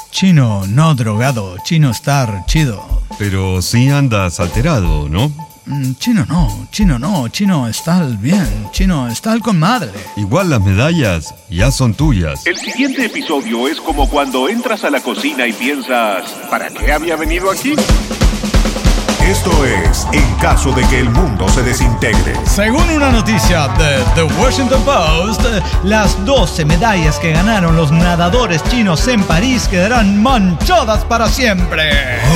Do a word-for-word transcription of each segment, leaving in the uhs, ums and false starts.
Chino no drogado, Chino estar chido. Pero sí andas alterado, ¿no? Mm, Chino no, Chino no, Chino está bien, Chino está con madre. Igual las medallas ya son tuyas. El siguiente episodio es como cuando entras a la cocina y piensas, ¿para qué había venido aquí? Esto es En caso de que el mundo se desintegre. Según una noticia de The Washington Post, las doce medallas que ganaron los nadadores chinos en París quedarán manchadas para siempre.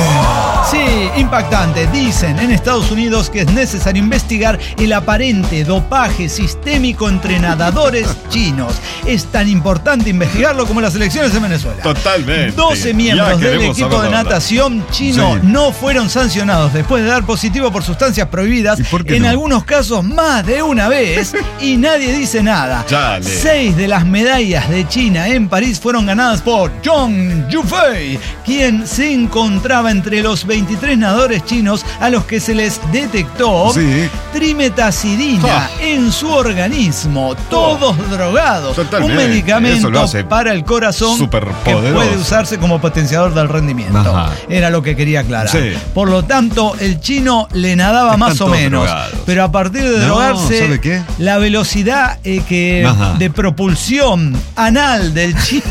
Sí, impactante. Dicen en Estados Unidos que es necesario investigar el aparente dopaje sistémico entre nadadores chinos. Es tan importante investigarlo como las elecciones en Venezuela. Totalmente. doce miembros del equipo de natación chino sí. no fueron sancionados después de dar positivo por sustancias prohibidas, en no? algunos casos más de una vez, y nadie dice nada. Chale. Seis de las medallas de China en París fueron ganadas por Zhong Yufei, quien se encontraba entre los veintitrés nadadores chinos a los que se les detectó sí. trimetazidina oh. en su organismo, todos oh. drogados. Totalmente. Un medicamento para el corazón que puede usarse como potenciador del rendimiento. Ajá. Era lo que quería aclarar. Sí. Por lo tanto, el chino le nadaba Están más o menos, drogados. Pero a partir de no, drogarse, ¿sabe qué? La velocidad eh, que de propulsión anal del chino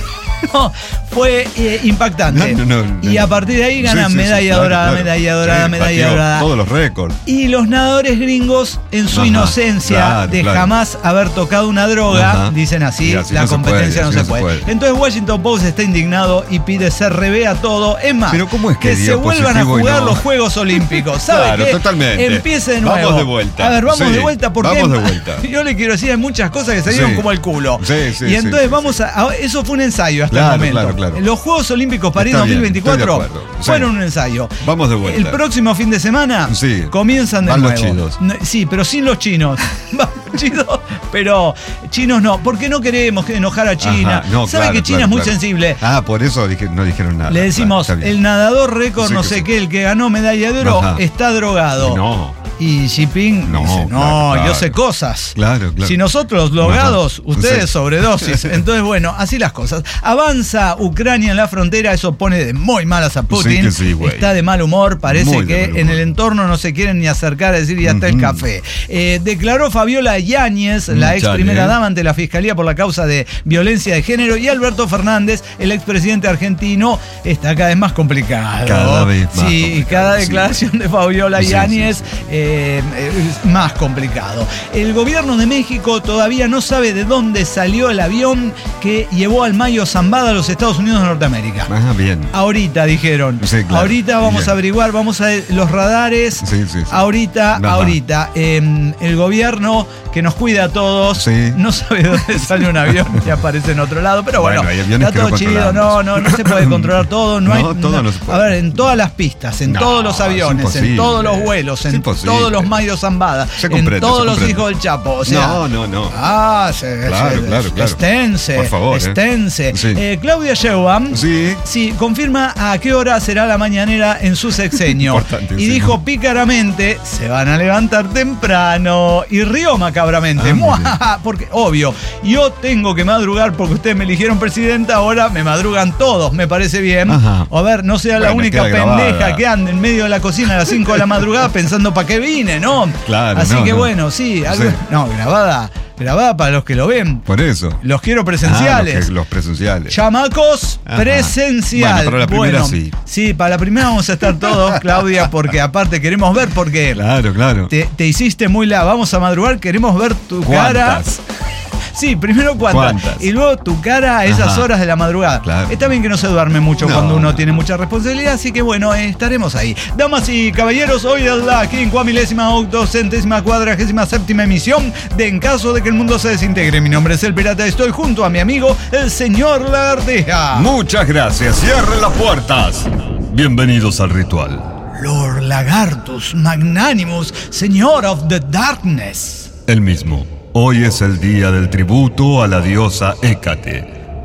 fue eh, impactante. No, no, no, y a partir de ahí ganan sí, sí, medalla, sí, dorada, claro, medalla dorada, sí, medalla dorada. Todos los récords. Y los nadadores gringos, en su Ajá, inocencia claro, de claro. jamás haber tocado una droga, Ajá. dicen así, así la no competencia puede, no, se, puede. no se puede. Entonces Washington Post está indignado y pide se revea todo. Es más, ¿Pero cómo es que, que se vuelvan a jugar no? los Juegos Olímpicos. ¿Sabe claro, qué? Totalmente. Empiece de nuevo. Vamos de vuelta. A ver, vamos sí, de vuelta porque vamos de vuelta. yo le quiero decir, hay muchas cosas que salieron sí. como el culo. Sí, sí, y entonces sí, vamos sí. a... Eso fue un ensayo hasta claro, el momento. Claro, claro. Los Juegos Olímpicos París dos mil veinticuatro fueron sí. un ensayo. Vamos de vuelta. El próximo fin de semana sí. comienzan de Van nuevo. Los chinos. No, sí, pero sin los chinos. chinos, pero chinos no. Porque no queremos enojar a China. Ajá, no, ¿Sabe claro, que China claro, es muy claro. sensible? Ah, por eso dije, no dijeron nada. Le decimos, claro, el nadador récord, sí, no sé sí. qué, el que ganó medalla de oro, Ajá. está drogado. No. Y Xi Jinping no, dice, no, claro, claro. yo sé cosas. Claro, claro. Si nosotros los drogados, Ajá. ustedes sí. sobredosis. Entonces, bueno, así las cosas. Avanza Ucrania en la frontera, eso pone de muy malas a Putin. Sí, sí, está de mal humor, parece muy que en el entorno no se quieren ni acercar a decir ya está uh-huh. el café. Eh, declaró Fabiola Yáñez, mm, la ex chale. primera dama ante la Fiscalía por la causa de violencia de género, y Alberto Fernández, el expresidente argentino, está cada vez más complicado. Cada vez más Sí, complicado, cada declaración sí. de Fabiola sí, Yáñez sí, sí. Eh, es más complicado. El gobierno de México todavía no sabe de dónde salió el avión que llevó al Mayo Zambada a los Estados Unidos de Norteamérica. Ah, bien. Ahorita dijeron. Sí, claro. Ahorita vamos bien. a averiguar, vamos a ver los radares. Sí, sí, sí. Ahorita, Ajá. ahorita. Eh, el gobierno que nos cuida a todos sí. no sabe de dónde sale un avión y aparece en otro lado. Pero bueno, bueno está todo no chido. No, no, no se puede controlar todo. No, no hay, todo no, no se puede. A ver, en todas las pistas, en no, todos los aviones, en todos los vuelos, en todos los Mayo Zambada, en todos los hijos del Chapo. O sea, no, no, no. Ah, se, claro, se, claro, claro. Esténse, por favor, esténse. Eh. Sí. Eh, Claudia Sheinbaum sí. sí, confirma a qué hora será la mañanera en su sexenio. y dijo pícaramente, se van a levantar temprano. Y rió macabramente. Ah, porque, obvio, yo tengo que madrugar porque ustedes me eligieron presidenta, ahora me madrugan todos, me parece bien. Ajá. A ver, no sea bueno, la única pendeja grabada. que ande en medio de la cocina a las cinco de la madrugada pensando para qué vine, ¿no? Claro. Así no, que no. bueno, sí, algo, sí. No, grabada. Grabada para los que lo ven. Por eso. Los quiero presenciales. Ah, los, que, los presenciales. Chamacos, Ajá. presencial. Bueno, para la primera bueno, sí. Sí, para la primera vamos a estar todos, Claudia, porque aparte queremos ver, porque claro, claro. Te, te hiciste muy la. Vamos a madrugar, queremos ver tu ¿Cuántas? cara. Sí, primero cuántas, ¿Cuántas? Y luego tu cara a esas Ajá. horas de la madrugada. Claro. Está bien que no se duerme mucho no, cuando uno no. tiene mucha responsabilidad, así que bueno, eh, estaremos ahí. Damas y caballeros, hoy es la quincuamilésima octocentésima cuadragésima séptima emisión de En caso de que el mundo se desintegre. Mi nombre es El Pirata, estoy junto a mi amigo, el señor Lagartija. Muchas gracias, cierren las puertas. Bienvenidos al ritual. Lord Lagartus Magnanimus, Señor of the Darkness. El mismo. Hoy es el día del tributo a la diosa Hécate.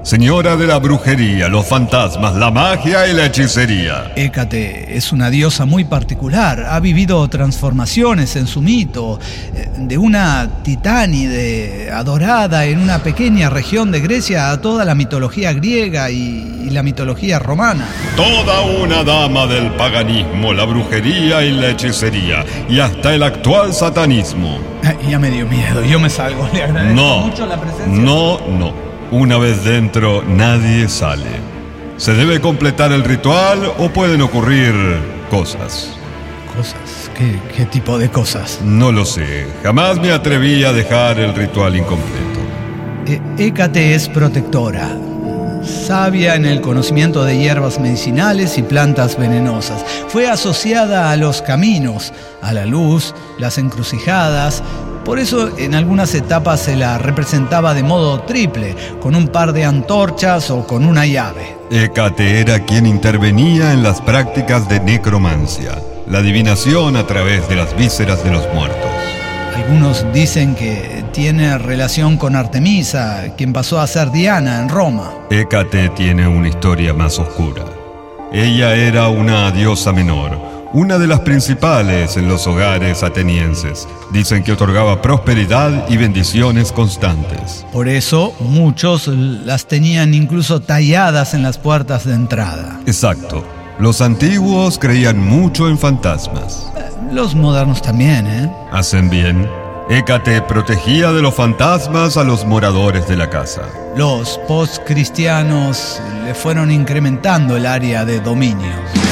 señora de la brujería, los fantasmas, la magia y la hechicería. Hécate es una diosa muy particular. Ha vivido transformaciones en su mito, de una titánide adorada en una pequeña región de Grecia a toda la mitología griega y, y la mitología romana. Toda una dama del paganismo, la brujería y la hechicería, y hasta el actual satanismo. Ay, ya me dio miedo, yo me salgo. Le agradezco no, mucho la presencia. No, no. Una vez dentro, nadie sale. ¿Se debe completar el ritual o pueden ocurrir cosas? ¿Cosas? ¿Qué, qué tipo de cosas? No lo sé. Jamás me atreví a dejar el ritual incompleto. Eh, Hécate es protectora, sabia en el conocimiento de hierbas medicinales y plantas venenosas. Fue asociada a los caminos, a la luz, las encrucijadas. Por eso en algunas etapas se la representaba de modo triple, con un par de antorchas o con una llave. Hécate era quien intervenía en las prácticas de necromancia, la adivinación a través de las vísceras de los muertos. Algunos dicen que tiene relación con Artemisa, quien pasó a ser Diana en Roma. Hécate tiene una historia más oscura. Ella era una diosa menor, una de las principales en los hogares atenienses. Dicen que otorgaba prosperidad y bendiciones constantes. Por eso muchos las tenían incluso talladas en las puertas de entrada. Exacto. Los antiguos creían mucho en fantasmas. Los modernos también, ¿eh? Hacen bien. Hécate protegía de los fantasmas a los moradores de la casa. Los post-cristianos le fueron incrementando el área de dominio.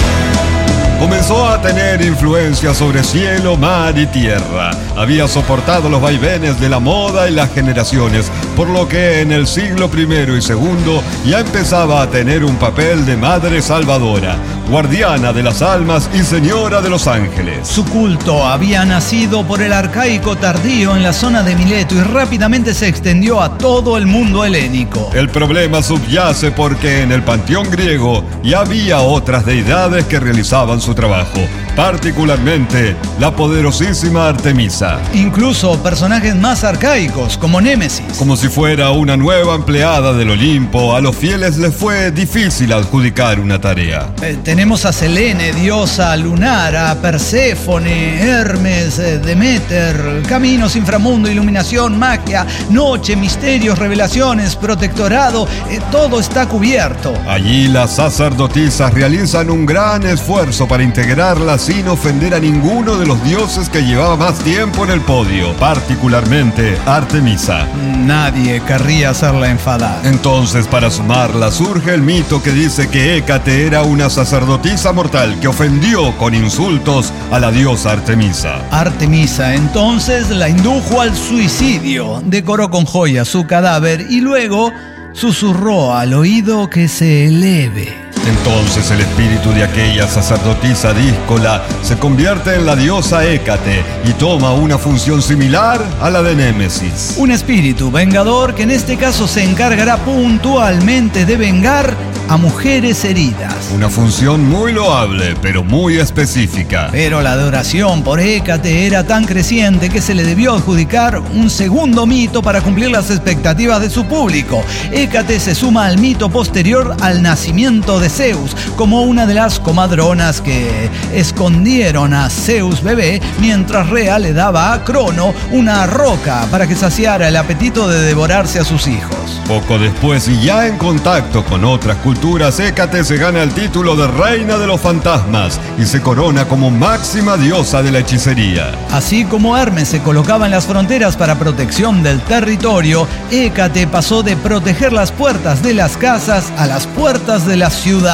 Comenzó a tener influencia sobre cielo, mar y tierra. Había soportado los vaivenes de la moda y las generaciones, por lo que en el siglo primero y segundo ya empezaba a tener un papel de madre salvadora, guardiana de las almas y señora de los ángeles. Su culto había nacido por el arcaico tardío en la zona de Mileto y rápidamente se extendió a todo el mundo helénico. El problema subyace porque en el panteón griego ya había otras deidades que realizaban su trabajo, particularmente la poderosísima Artemisa. Incluso personajes más arcaicos, como Némesis. Como si fuera una nueva empleada del Olimpo, a los fieles les fue difícil adjudicar una tarea. Eh, tenemos a Selene, diosa lunar, a Perséfone, Hermes, eh, Deméter, caminos, inframundo, iluminación, magia, noche, misterios, revelaciones, protectorado, eh, todo está cubierto. Allí las sacerdotisas realizan un gran esfuerzo para integrarla sin ofender a ninguno de los dioses que llevaba más tiempo en el podio, particularmente Artemisa. Nadie querría hacerla enfadar. Entonces, para sumarla, surge el mito que dice que Hécate era una sacerdotisa mortal que ofendió con insultos a la diosa Artemisa. Artemisa entonces la indujo al suicidio, decoró con joyas su cadáver y luego susurró al oído que se eleve. Entonces el espíritu de aquella sacerdotisa díscola se convierte en la diosa Hécate y toma una función similar a la de Némesis. Un espíritu vengador que en este caso se encargará puntualmente de vengar a mujeres heridas. Una función muy loable, pero muy específica. Pero la adoración por Hécate era tan creciente que se le debió adjudicar un segundo mito para cumplir las expectativas de su público. Hécate se suma al mito posterior al nacimiento de Zeus, como una de las comadronas que escondieron a Zeus bebé mientras Rea le daba a Crono una roca para que saciara el apetito de devorarse a sus hijos. Poco después, y ya en contacto con otras culturas, Hécate se gana el título de reina de los fantasmas y se corona como máxima diosa de la hechicería. Así como Hermes se colocaba en las fronteras para protección del territorio, Hécate pasó de proteger las puertas de las casas a las puertas de las ciudades.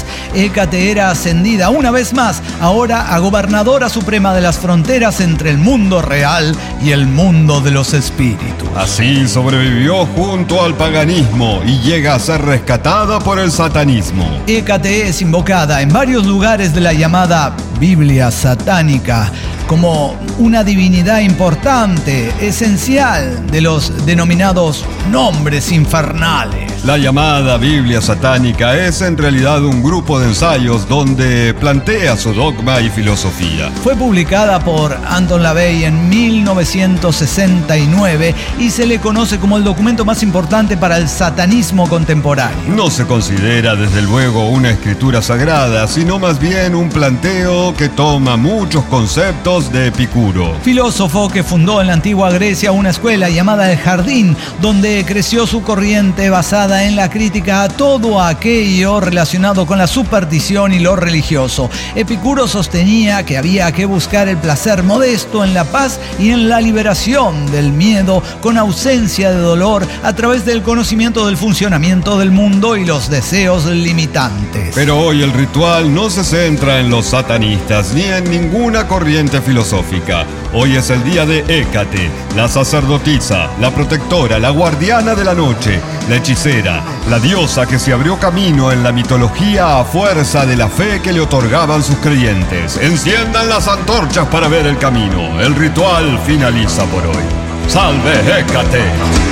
Hécate era ascendida una vez más, ahora a gobernadora suprema de las fronteras entre el mundo real y el mundo de los espíritus. Así sobrevivió junto al paganismo y llega a ser rescatada por el satanismo. Hécate es invocada en varios lugares de la llamada Biblia satánica como una divinidad importante, esencial de los denominados nombres infernales. La llamada Biblia satánica es en realidad un grupo de ensayos donde plantea su dogma y filosofía. Fue publicada por Anton LaVey en mil novecientos sesenta y nueve y se le conoce como el documento más importante para el satanismo contemporáneo. No se considera desde luego una escritura sagrada, sino más bien un planteo que toma muchos conceptos de Epicuro, filósofo que fundó en la antigua Grecia una escuela llamada El Jardín, donde creció su corriente basada en la crítica a todo aquello relacionado con la superstición y lo religioso. Epicuro sostenía que había que buscar el placer modesto en la paz y en la liberación del miedo con ausencia de dolor a través del conocimiento del funcionamiento del mundo y los deseos limitantes. Pero hoy el ritual no se centra en los satanistas ni en ninguna corriente filosófica. Hoy es el día de Hécate, la sacerdotisa, la protectora, la guardiana de la noche, la hechicera, la diosa que se abrió camino en la mitología a fuerza de la fe que le otorgaban sus creyentes. Enciendan las antorchas para ver el camino. El ritual finaliza por hoy. ¡Salve Hécate!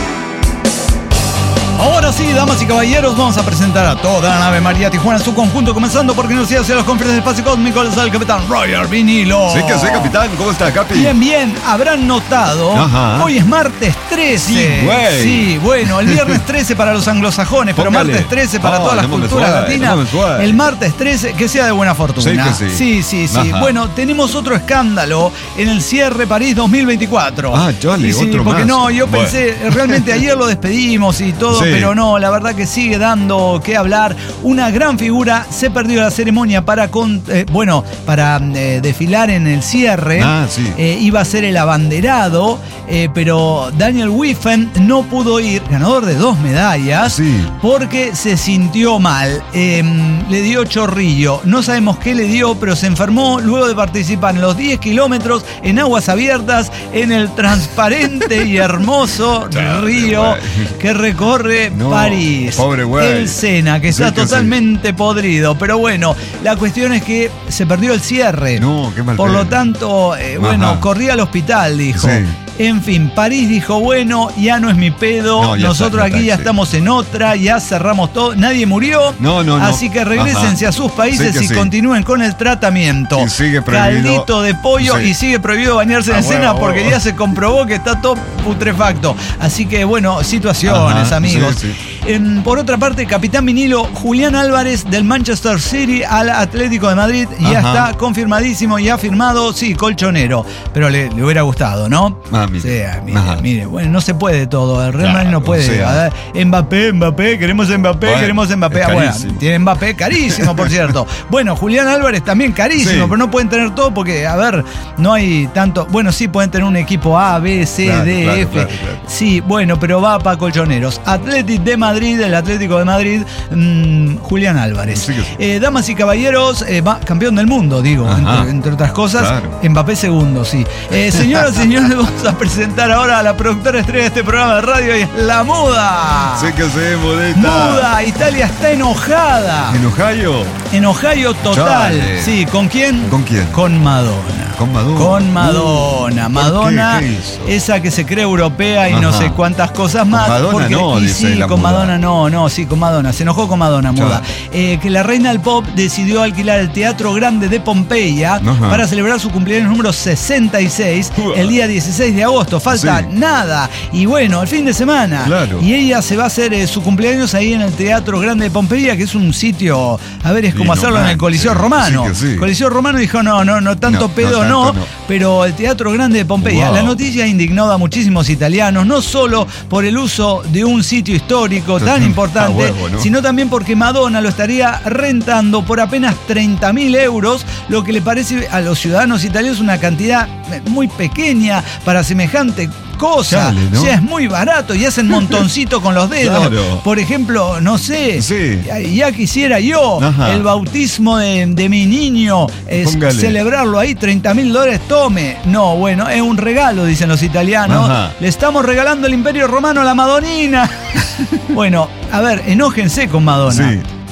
Ahora sí, damas y caballeros, vamos a presentar a toda la nave María Tijuana en su conjunto, comenzando porque nos sigue hacia las conferencias del espacio cósmico, les da el capitán Roger Vinilo. Sí que sí, capitán, ¿cómo está, Capi? Bien, bien, habrán notado, Ajá. hoy es martes trece. Sí, güey. Sí, bueno, el viernes trece para los anglosajones, pero Póngale. martes trece para oh, todas las culturas latinas. El martes trece, que sea de buena fortuna. Sí, que sí. Sí, sí, sí. Ajá. Bueno, tenemos otro escándalo en el cierre París dos mil veinticuatro. Ah, chale, sí, otro porque más. no, yo bueno. pensé, realmente ayer lo despedimos y todo, sí. pero no, la verdad que sigue dando que hablar. Una gran figura se perdió la ceremonia para, con, eh, bueno, para eh, desfilar en el cierre. Ah, sí. eh, iba a ser el abanderado, eh, pero Daniel Wiffen no pudo ir, ganador de dos medallas, sí. porque se sintió mal. Eh, le dio chorrillo. No sabemos qué le dio, pero se enfermó luego de participar en los diez kilómetros en aguas abiertas en el transparente y hermoso río que recorre no, París. Pobre güey. El Sena, que está sí, que totalmente sí. podrido. Pero bueno, la cuestión es que se perdió el cierre. No, qué mal. Por lo tanto, eh, bueno, corrí al hospital, dijo. Sí. En fin, París dijo, bueno, ya no es mi pedo, no, nosotros está, aquí ya, está, ya sí. estamos en otra, ya cerramos todo, nadie murió, no, no, no. así que regrésense Ajá. a sus países sí y sí. continúen con el tratamiento. Y sigue prohibido. Caldito de pollo sí. y sigue prohibido bañarse ah, en el Sena bueno, porque oh. ya se comprobó que está todo putrefacto. Así que bueno, situaciones, Ajá. amigos. Sí, sí. En, por otra parte, capitán vinilo, Julián Álvarez del Manchester City al Atlético de Madrid, ya Ajá. está confirmadísimo, ya firmado, sí, colchonero, pero le, le hubiera gustado, ¿no? Ah, mire. O sea, mire, mire, bueno, no se puede todo, el Real Madrid claro, no puede. O sea, Mbappé, Mbappé, queremos Mbappé, bueno, queremos Mbappé. Ah, bueno, tiene Mbappé carísimo, por cierto. Bueno, Julián Álvarez también carísimo, sí. pero no pueden tener todo porque, a ver, no hay tanto. Bueno, sí pueden tener un equipo A, B, C, claro, D, claro, F. Claro, claro. Sí, bueno, pero va para colchoneros. Atlético de Madrid, el Atlético de Madrid, mmm, Julián Álvarez. Sí, sí. Eh, damas y caballeros, eh, va, campeón del mundo, digo, entre, entre otras cosas. Claro. Mbappé segundo, sí. Eh, señoras y señores, vamos a presentar ahora a la productora estrella de este programa de radio y es la Muda. Sí que sí, Mudita. Muda, Italia está enojada. ¿En Ohio? En Ohio total. Chale. Sí, ¿con quién? ¿Con quién? Con Madonna. Con Madonna. Con Madonna. Uh, Madonna, ¿qué? ¿Qué hizo? Esa que se cree europea y Ajá. no sé cuántas cosas más. Con Madonna porque, no, y dice sí, la con Muda. Madonna no, no, sí, con Madonna. Se enojó con Madonna, Muda. Eh, que la reina del pop decidió alquilar el Teatro Grande de Pompeya Ajá. para celebrar su cumpleaños número sesenta y seis uh. el día dieciséis de agosto. Falta sí. nada. Y bueno, el fin de semana. Claro. Y ella se va a hacer eh, su cumpleaños ahí en el Teatro Grande de Pompeya, que es un sitio, a ver, es como sí, hacerlo no, en el Coliseo sí, Romano. Sí sí. Coliseo Romano dijo, no, no, no, tanto no, pedo no, tanto, no, no, pero el Teatro Grande de Pompeya. Wow. La noticia indignó a muchísimos italianos, no solo por el uso de un sitio histórico tan importante, ah, huevo, ¿no? sino también porque Madonna lo estaría rentando por apenas treinta mil euros, lo que le parece a los ciudadanos italianos una cantidad muy pequeña para semejante cosa. Chale, ¿no? O sea, es muy barato y hacen montoncito con los dedos. Claro. Por ejemplo, no sé, sí. ya, ya quisiera yo Ajá. el bautismo de, de mi niño, es celebrarlo ahí, treinta mil dólares, tome. No, bueno, es un regalo, dicen los italianos. Ajá. Le estamos regalando el Imperio Romano a la Madonina. Bueno, a ver, enójense con Madonna. Sí.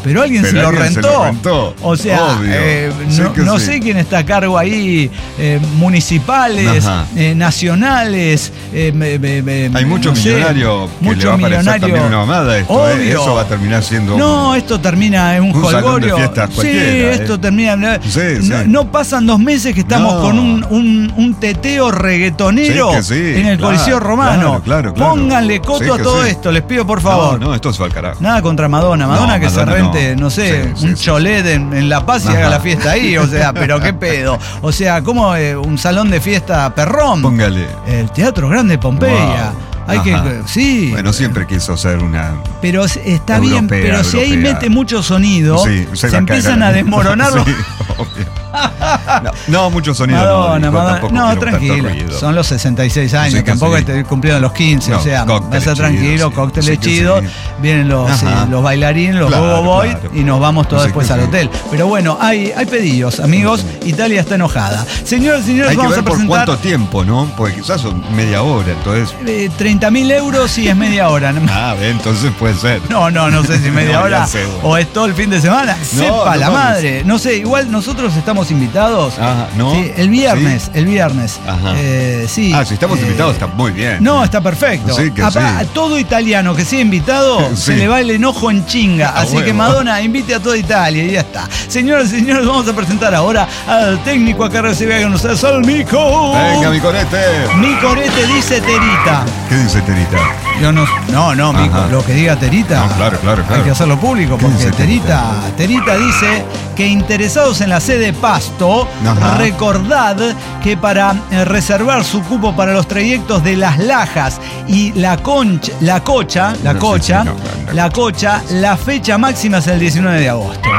pero alguien, pero se, lo alguien rentó. se lo rentó. O sea, eh, sí no, no sí. sé quién está a cargo ahí, eh, municipales, eh, nacionales. Eh, me, me, me, Hay muchos no millonarios que mucho le va a parecer millonario. también una mamada esto, eh, eso va a terminar siendo No, esto termina en un, un jolgorio. salón de fiestas cualquiera. Sí, eh. esto termina. Sí, no, sí. no pasan dos meses que estamos No. con un, un, un teteo reggaetonero sí, que sí, en el claro, Coliseo Romano. Claro, claro, claro. Pónganle coto Sí, a todo sí. esto, les pido por favor. No, no, esto se va al carajo. Nada contra Madonna. Madonna No, que Madonna se rente, no, no sé, sí, un sí, cholet sí. En, en La Paz y Ajá. haga la fiesta ahí. O sea, pero qué pedo. O sea, como eh, un salón de fiesta perrón. Póngale. El Teatro Grande Pompeya. Wow. Hay Ajá. que. Sí. Bueno, siempre quiso ser una. Pero está europea, bien, pero si ahí europea. mete mucho sonido, Sí, se, se empiezan a desmoronar los. Sí, obvio. No, no, mucho sonido. Madonna, no, Madonna. tampoco No, quiero tranquilo. ruido. Son los sesenta y seis años, Sí que tampoco sí. estoy cumpliendo los quince. No, o sea, cócteles va a ser tranquilo, chidos, sí. cócteles Sí que chidos. sí. Vienen los, sí, Ajá. los bailarines, los Claro, Gogo Boys claro. y nos vamos todos Sí después que al sí. hotel. Pero bueno, hay, hay pedidos, amigos. Italia está enojada. Señoras y señores, Hay que vamos ver a por presentar. cuánto tiempo, ¿no? Porque quizás son media hora, entonces. Eh, treinta mil euros y es media hora. Ah, entonces puede ser. No, no, no sé si media No, hora ya sé, bueno. o es todo el fin de semana. Sepa no la mames. madre. No sé, igual nosotros estamos invitados. Ajá, ¿no? Sí, el viernes, ¿Sí? el viernes. Ajá. Eh, sí. Ah, si estamos eh, invitados está muy bien. No, está perfecto. Sí, que Apá, sí. a todo italiano que sea invitado, Sí. se le va el enojo en chinga. A Así huevo. que Madonna invite a toda Italia y ya está. Señoras y señores, vamos a presentar ahora al técnico acá recibe con ustedes, al Mico. Venga, mi corete. Mi corete dice Terita. ¿Qué dice Terita? Yo no, no, no, Mico, Ajá. lo que diga Terita. No, claro, claro, claro. Hay que hacerlo público ¿Qué porque dice Terita, Terita dice que interesados en la sede Pasto, Ajá. recordad que para eh, reservar su cupo para los trayectos de Las Lajas y la Concha, la Cocha, la No, Cocha, sí, sí, no, no, no. la Cocha, la fecha máxima es el diecinueve de agosto.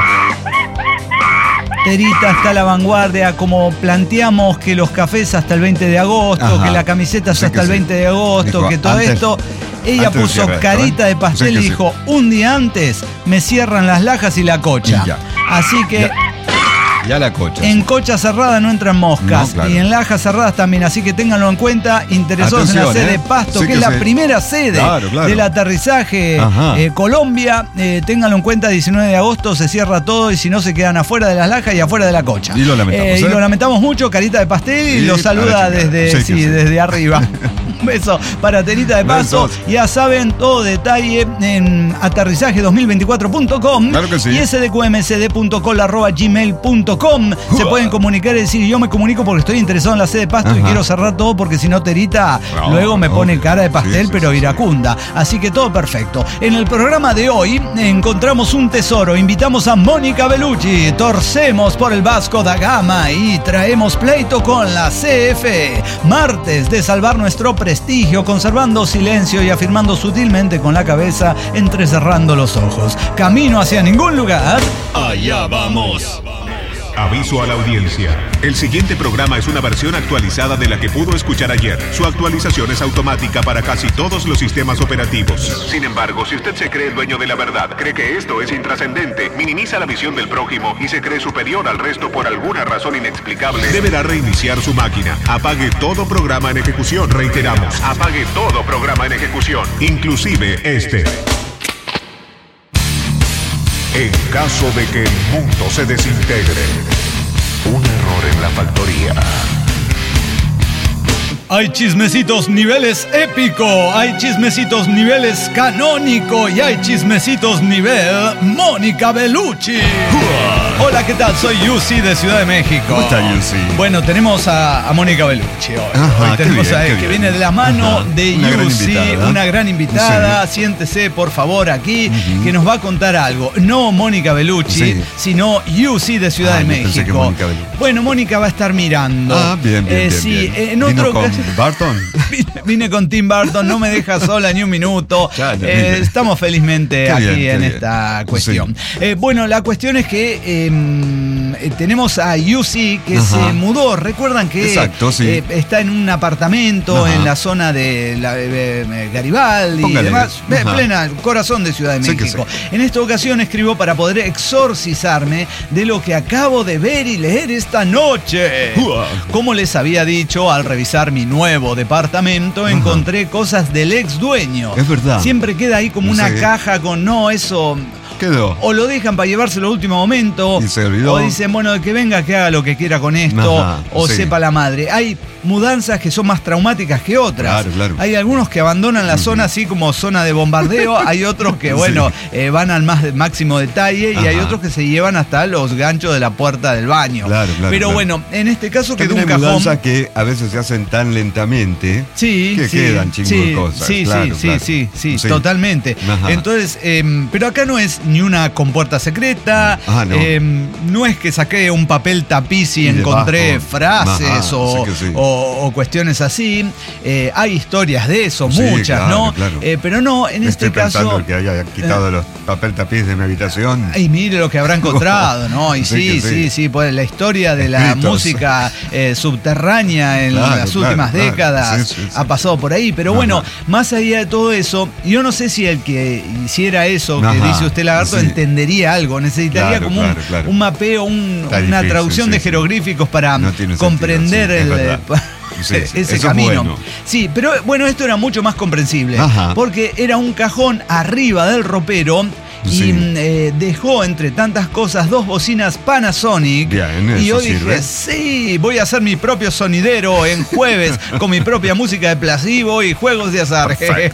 Terita está a la vanguardia, como planteamos que los cafés hasta el veinte de agosto, Ajá. que la camiseta es Sí, hasta que el sí. veinte de agosto, Dijo, que todo antes- esto. Ella antes del puso cierre esto, carita ¿eh? de pastel Sí, y que sí. dijo, un día antes me cierran Las Lajas y la Cocha. Y ya. Así que Ya. Ya la cocha. en sí. Cocha cerrada no entran moscas. No, claro. Y en Lajas cerradas también. Así que ténganlo en cuenta. Interesados en la Atención, sede ¿eh? Pasto, Sí que, que es la sí. primera sede Claro, claro. del aterrizaje Ajá. eh, Colombia. Eh, ténganlo en cuenta, diecinueve de agosto se cierra todo y si no se quedan afuera de Las Lajas y afuera de la Cocha. Y lo lamentamos, Eh, y ¿eh? lo lamentamos mucho, carita de pastel y Y lo a la saluda chingada. desde, Sí que sí, sí. desde arriba. Un beso para Terita de Paso. Besos. Ya saben, todo detalle en aterrizaje dos mil veinticuatro punto com Claro que sí. y s d q m c d punto col arroba gmail punto com. Se Uah. pueden comunicar y decir, yo me comunico porque estoy interesado en la sede Pasto y Ajá. quiero cerrar todo porque si no Terita No, luego me no, pone obvio. cara de pastel, Sí, sí, pero sí, iracunda. Así que todo perfecto. En el programa de hoy encontramos un tesoro. Invitamos a Mónica Bellucci, torcemos por el Vasco da Gama y traemos pleito con la C F. Martes de salvar nuestro prestigio, conservando silencio y afirmando sutilmente con la cabeza, entrecerrando los ojos. Camino hacia ningún lugar. Allá vamos. Aviso a la audiencia. El siguiente programa es una versión actualizada de la que pudo escuchar ayer. Su actualización es automática para casi todos los sistemas operativos. Sin embargo, si usted se cree el dueño de la verdad, cree que esto es intrascendente, minimiza la visión del prójimo y se cree superior al resto por alguna razón inexplicable, deberá reiniciar su máquina. Apague todo programa en ejecución. Reiteramos, apague todo programa en ejecución, inclusive este. En caso de que el mundo se desintegre, un error en la factoría. Hay chismecitos niveles épico, hay chismecitos niveles canónico y hay chismecitos nivel Mónica Bellucci. Hola, ¿qué tal? Soy Yusi de Ciudad de México. ¿Cómo está, Yusi? Bueno, tenemos a, a Mónica Bellucci hoy. Ajá, Hoy qué tenemos bien, a qué que bien. viene de la mano Ajá, de una gran Yusi, invitada. una gran invitada. Siéntese, por favor, aquí, que nos va a contar algo. No Mónica Bellucci, Sí. sino Yusi de Ciudad Ah, de yo pensé que México. Mónica Bellucci. Bueno, Mónica va a estar mirando. Ah, bien, bien, Eh, bien. sí, bien. en ¿Vino otro con caso- Barton? Vine, vine con Tim Burton, no me deja sola ni un minuto. Ya, ya, Eh, bien. estamos felizmente Qué aquí bien, qué en bien. esta cuestión. Sí. Eh, bueno, la cuestión es que eh, tenemos a Yusi que Ajá. se mudó. Recuerdan que Exacto, sí. eh, está en un apartamento Ajá. en la zona de la, eh, eh, Garibaldi Póngale. y demás, eh, Ajá. plena corazón de Ciudad de Sí que México. En esta ocasión escribo para poder exorcizarme de lo que acabo de ver y leer esta noche. Uah. Como les había dicho, al revisar mi nuevo departamento, Ajá. encontré cosas del ex dueño. Es verdad. Siempre queda ahí como una Sí. caja con no, eso. quedó. O lo dejan para llevárselo al último momento. Y se olvidó. O dicen, bueno, que venga, que haga lo que quiera con esto. Ajá, o sí. sepa la madre. Hay mudanzas que son más traumáticas que otras. Claro, claro. Hay algunos que abandonan la uh-huh. zona así como zona de bombardeo. Hay otros que, bueno, sí. eh, van al más, máximo detalle. Ajá. Y hay otros que se llevan hasta los ganchos de la puerta del baño. Claro, claro. Pero claro. bueno, en este caso que quedó un hay cajón. mudanzas que a veces se hacen tan lentamente sí, que sí, quedan chingos sí, de cosas. Sí, claro, sí, claro. sí, sí, sí, sí, totalmente. Ajá. Entonces, eh, pero acá no es ni una compuerta secreta, ah, no. Eh, no es que saqué un papel tapiz y, y encontré debajo. frases Ajá, o, sí sí. o, o cuestiones así. Eh, hay historias de eso, sí, muchas, claro, ¿no? Claro. Eh, pero no, en Estoy este caso. pensando que haya quitado eh, los papel tapiz de mi habitación. Y mire lo que habrá encontrado, ¿no? Y sí, sí, sí, sí, sí, pues la historia de la Escritos. música eh, subterránea en claro, las últimas claro, décadas claro. Sí, sí, sí. ha pasado por ahí. Pero Ajá. bueno, más allá de todo eso, yo no sé si el que hiciera eso, que Ajá. dice usted, Lagarto, sí. entendería algo. Necesitaría claro, como claro, un, claro. un mapeo, un, una difícil, traducción sí, de jeroglíficos sí. para no comprender sentido, sí, el. Sí, sí, ese camino. Bueno. Sí, pero bueno, esto era mucho más comprensible. Ajá. Porque era un cajón arriba del ropero. Sí. Y eh, dejó entre tantas cosas dos bocinas Panasonic. Bien, y yo sirve. dije, sí, voy a hacer mi propio sonidero en jueves con mi propia música de placebo y juegos de azar.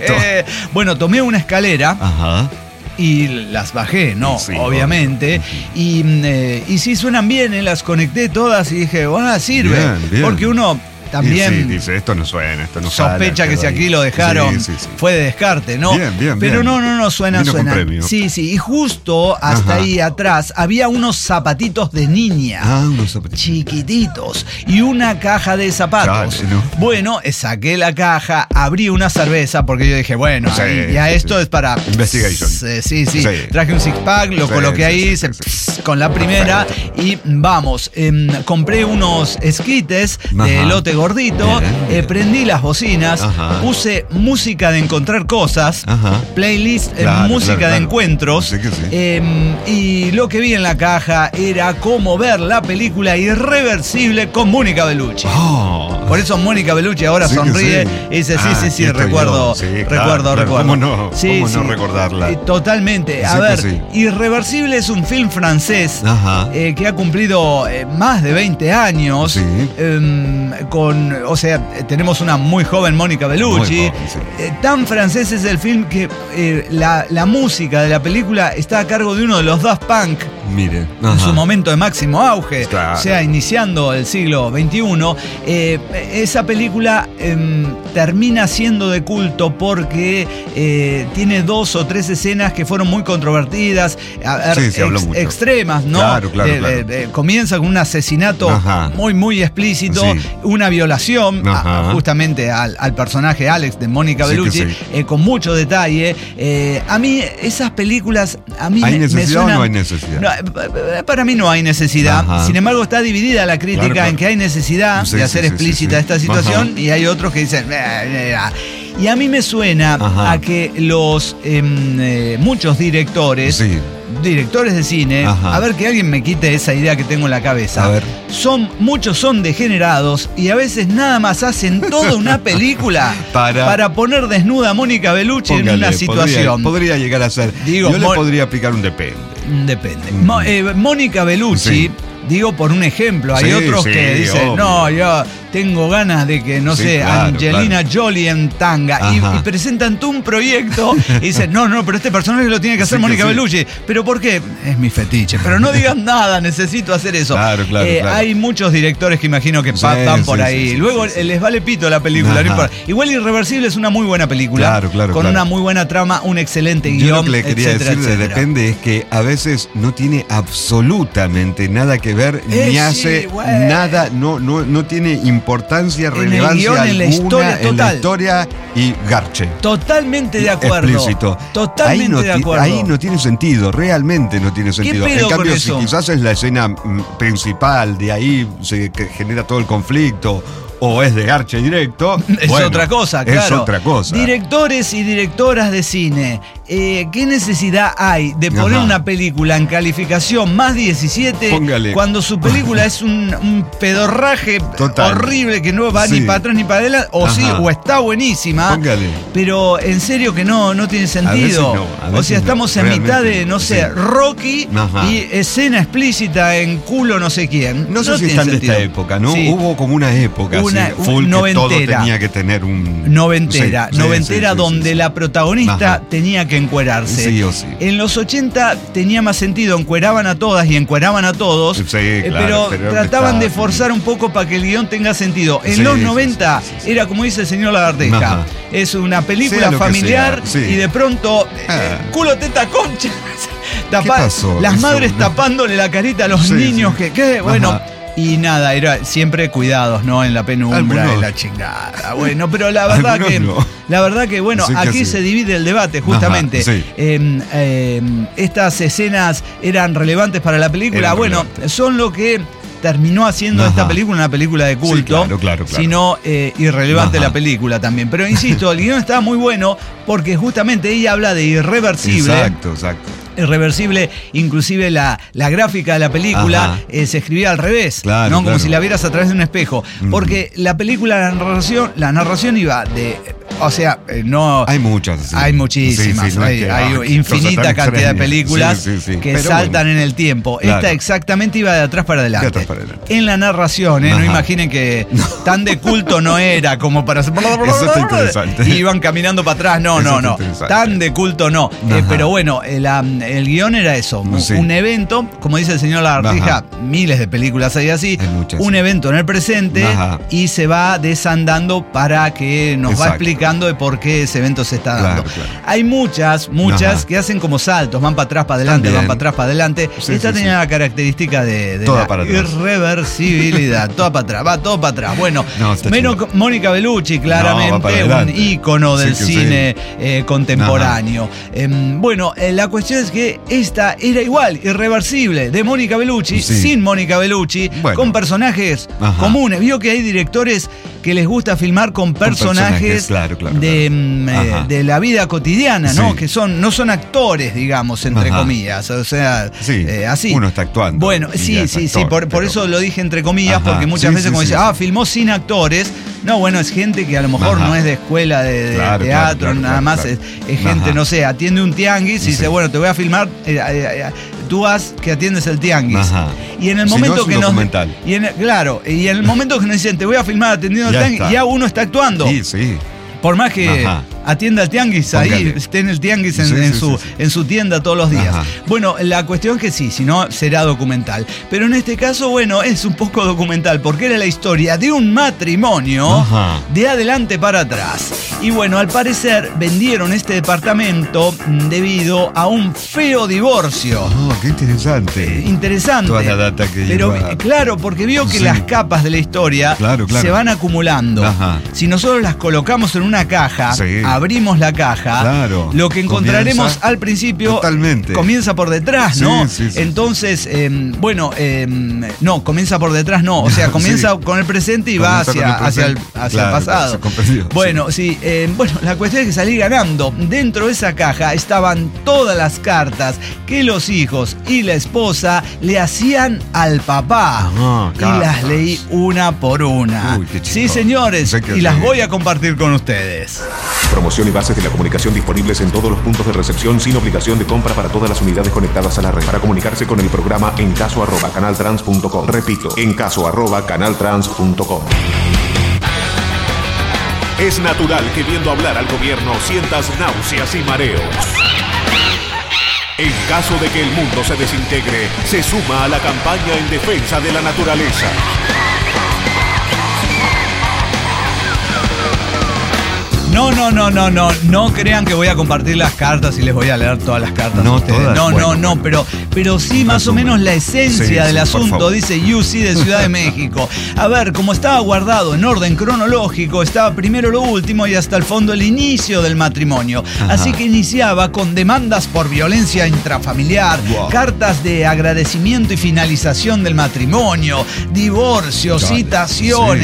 Bueno, tomé una escalera. Ajá. Y las bajé, ¿no? Sí, obviamente. Uh-huh. Y, eh, y sí suenan bien, eh, las conecté todas y dije, bueno, sirve. Bien, bien. Porque uno también sí, dice, esto no suena, esto no sospecha sale, que si aquí lo dejaron sí, sí, sí. fue de descarte, ¿no? Bien, bien, Pero bien. no, no, no, suena, Vino suena. Con premio. Sí, sí, y justo hasta Ajá. ahí atrás había unos zapatitos de niña. Ah, unos zapatitos. Chiquititos. Y una caja de zapatos. Claro, no. Bueno, saqué la caja, abrí una cerveza, porque yo dije, bueno, sí, ahí, ya sí, esto sí. es para... Investigation. Sí, sí, sí. sí. Traje un six pack, lo sí, coloqué sí, ahí, sí, sí, sí. con la primera y vamos. Eh, compré unos esquites Ajá. de elote gordito. Bien. Eh, prendí las bocinas, Ajá. puse música de encontrar cosas, Ajá. playlist, claro, eh, música claro, de claro. encuentros, Sí que sí. eh, y lo que vi en la caja era cómo ver la película Irreversible con Mónica Bellucci. Oh. Por eso Mónica Bellucci ahora sí sonríe sí. y dice, sí, ah, sí, sí, recuerdo, sí, recuerdo, claro, claro. recuerdo. ¿Cómo no, sí, cómo sí. no recordarla? Eh, totalmente. A sí ver, sí. Irreversible es un film francés eh, que ha cumplido eh, más de veinte años, sí. eh, con, o sea, tenemos una muy joven Mónica Bellucci. Joven, sí. eh, tan francés es el film que eh, la, la música de la película está a cargo de uno de los Daft Punk. Mire, en su momento de máximo auge, claro. o sea, iniciando el siglo veintiuno. Eh, esa película eh, termina siendo de culto porque eh, tiene dos o tres escenas que fueron muy controvertidas, a ver, sí, se ex, extremas, ¿no? Claro, claro, eh, claro. Eh, eh, comienza con un asesinato Ajá. muy, muy explícito, sí. una violación a, justamente al, al personaje Alex de Mónica sí Bellucci, sí. eh, con mucho detalle. Eh, a mí, esas películas, a mí ¿Hay me, necesidad me suenan, o no hay necesidad? No, para mí no hay necesidad. Ajá. Sin embargo, está dividida la crítica claro, claro. en que hay necesidad sí, de hacer sí, explícita sí, sí. esta situación Ajá. y hay otros que dicen... Y a mí me suena Ajá. a que los eh, eh, muchos directores... Sí. directores de cine, Ajá. a ver que alguien me quite esa idea que tengo en la cabeza. A ver. Son, muchos son degenerados y a veces nada más hacen toda una película para, para poner desnuda a Mónica Bellucci Póngale, en una situación. Podría, podría llegar a ser. Digo, Yo le Mo- podría aplicar un depende. Depende. Mm. Mo- eh, Mónica Bellucci, sí. digo por un ejemplo, hay sí, otros sí, que dicen, obvio. no, yo tengo ganas de que, no sí, sé, claro, Angelina claro. Jolie en tanga y, y presentan todo un proyecto y dicen, no, no, pero este personaje lo tiene que hacer sí, Mónica que sí. Bellucci. ¿Pero por qué? Es mi fetiche. Pero no digan nada, necesito hacer eso. Claro, claro, eh, claro. Hay muchos directores que imagino que sí, van por sí, ahí. Sí, Luego sí, sí. les vale pito la película. No importa. Igual Irreversible es una muy buena película. Claro, claro, con claro. una muy buena trama, un excelente Yo guión. Lo que le quería etcétera, decir de etcétera. depende es que a veces no tiene absolutamente nada que ver, eh, ni sí, hace bueno. nada, no, no, no tiene importancia, en relevancia el guión, alguna en la historia, en la historia y garche. Totalmente de acuerdo. Explícito. Totalmente ahí no de acuerdo. Ahí no tiene sentido, realmente no tiene sentido. ¿Qué pedo en cambio, con si eso? quizás es la escena principal, de ahí se genera todo el conflicto. o es de Arche Directo. Es bueno, otra cosa, claro. Es otra cosa. Directores y directoras de cine, eh, ¿qué necesidad hay de poner Ajá. una película en calificación más diecisiete Póngale. cuando su película es un, un pedorraje Total. horrible que no va sí. ni para atrás ni para adelante? O Ajá. sí, o está buenísima. Póngale. Pero en serio que no, no tiene sentido. No, o sea, estamos no, en mitad de, no sé, sí. Rocky Ajá. y escena explícita en culo no sé quién. No sé no si están sentido. de esta época, ¿no? Sí. Hubo como una época una, así, full noventera. Que todo tenía que tener un... Noventera. Sí, noventera sí, sí, donde sí, sí. la protagonista Ajá. tenía que encuerarse. Sí o sí. En los ochenta tenía más sentido, encueraban a todas y encueraban a todos, sí, eh, claro, pero, pero trataban está... de forzar un poco para que el guión tenga sentido. En sí, los noventa sí, sí, sí, sí. era como dice el señor Lagarteja. Ajá. Es una película familiar sí. y de pronto, ah. eh, culo, teta, concha. Tapa, pasó? Las Eso, madres no. tapándole la carita a los sí, niños, sí. que, que bueno... Ajá. Y nada, era siempre cuidados, ¿no? En la penumbra, en la chingada. Bueno, pero la verdad que, no. la verdad que, bueno, sí, aquí se divide el debate, justamente. Ajá, sí. eh, eh, estas escenas eran relevantes para la película. Eran bueno, relevantes. Son lo que terminó haciendo Ajá. esta película una película de culto, sí, claro, claro, claro. sino eh, irrelevante Ajá. la película también. Pero insisto, el guión estaba muy bueno porque justamente ella habla de irreversible. Exacto, exacto. Irreversible, inclusive la, la gráfica de la película eh, se escribía al revés, claro, ¿no? Como claro. si la vieras a través de un espejo. Mm. Porque la película, la narración, la narración iba de... O sea, eh, no... Hay muchas. Sí. Hay muchísimas. Sí, sí, no hay, es que, hay ah, infinita cantidad de películas sí, sí, sí. que Pero saltan bueno. en el tiempo. Claro. Esta exactamente iba de atrás para adelante. De atrás para adelante. En la narración, ¿eh? No imaginen que no. tan de culto no era como para... Eso está interesante. Y iban caminando para atrás. No, Eso no, no. Tan de culto no. Eh, pero bueno, la, el guión era eso. Sí. Un evento, como dice el señor Lagartija, miles de películas hay así. Hay muchas, un sí. evento en el presente Ajá. y se va desandando para que nos Exacto. va explicando de por qué ese evento se está dando. Claro, claro. Hay muchas, muchas Ajá. que hacen como saltos, van para atrás, para adelante, También. van para atrás, para adelante. Sí, Esta sí, tenía sí. la característica de, de la irreversibilidad. Toda para atrás, va todo para atrás. Bueno, no, menos chido. Mónica Bellucci, claramente, no, un ícono del sí, cine sí. eh, contemporáneo. Eh, bueno, eh, la cuestión es que esta era igual, irreversible, de Mónica Bellucci, sí. sin Mónica Bellucci, bueno. con personajes Ajá. comunes. Vio que hay directores que les gusta filmar con personajes, con personajes claro, claro, de, claro. Eh, de la vida cotidiana, ¿no? Sí. Que son, no son actores, digamos, entre Ajá. comillas. O sea, sí, eh, así. Uno está actuando. Bueno, sí, sí, actor, sí. Por, por eso lo dije entre comillas, Ajá. porque muchas sí, veces sí, como sí, dice, sí. ah, filmó sin actores. No, bueno, es gente que a lo mejor Ajá. no es de escuela de, de claro, teatro, claro, claro, nada más claro. es, es gente, Ajá. no sé, atiende un tianguis y sí. dice, bueno, te voy a filmar, eh, eh, eh, tú haz que atiendes el tianguis. Ajá. Y en el si momento no, que nos... Y en el, claro, y en el momento que nos dicen, te voy a filmar atendiendo el tianguis, ya uno está actuando. Sí, sí. Por más que Ajá. atienda al tianguis Póngale. ahí, esté en el tianguis en, sí, en, sí, su, sí, sí. en su tienda todos los días. Ajá. Bueno, la cuestión es que sí, si no será documental. Pero en este caso, bueno, es un poco documental porque era la historia de un matrimonio Ajá. de adelante para atrás. Y bueno, al parecer vendieron este departamento debido a un feo divorcio. Oh, qué interesante. Eh, interesante. Toda la data que Pero lleva. claro, porque vio que sí. las capas de la historia claro, claro. se van acumulando. Ajá. Si nosotros las colocamos en una una caja, sí. abrimos la caja, claro. lo que encontraremos comienza al principio totalmente. comienza por detrás, ¿no? Sí, sí, sí, Entonces, eh, bueno, eh, no, comienza por detrás, no, o sea, comienza sí. con el presente y comienza va hacia el, hacia el, hacia claro, el pasado. Bueno, sí, eh, bueno, la cuestión es que salí ganando. Dentro de esa caja estaban todas las cartas que los hijos y la esposa le hacían al papá. Ah, y cartas. las leí una por una. Uy, sí, señores, y las voy a compartir con ustedes. Promoción y bases de la comunicación disponibles en todos los puntos de recepción sin obligación de compra para todas las unidades conectadas a la red. Para comunicarse con el programa en caso arroba canaltrans punto com. Repito, en caso arroba canaltrans punto com. Es natural que viendo hablar al gobierno sientas náuseas y mareos. En caso de que el mundo se desintegre, se suma a la campaña en defensa de la naturaleza. No, no, no, no, no, no crean que voy a compartir las cartas y les voy a leer todas las cartas. No, todas, no, bueno, no, no, bueno. pero, pero sí más o menos la esencia sí, del sí, asunto, dice U C de Ciudad de México. A ver, como estaba guardado en orden cronológico, estaba primero lo último y hasta el fondo el inicio del matrimonio. Ajá. Así que iniciaba con demandas por violencia intrafamiliar, wow. cartas de agradecimiento y finalización del matrimonio, divorcios, Dale. citaciones, sí.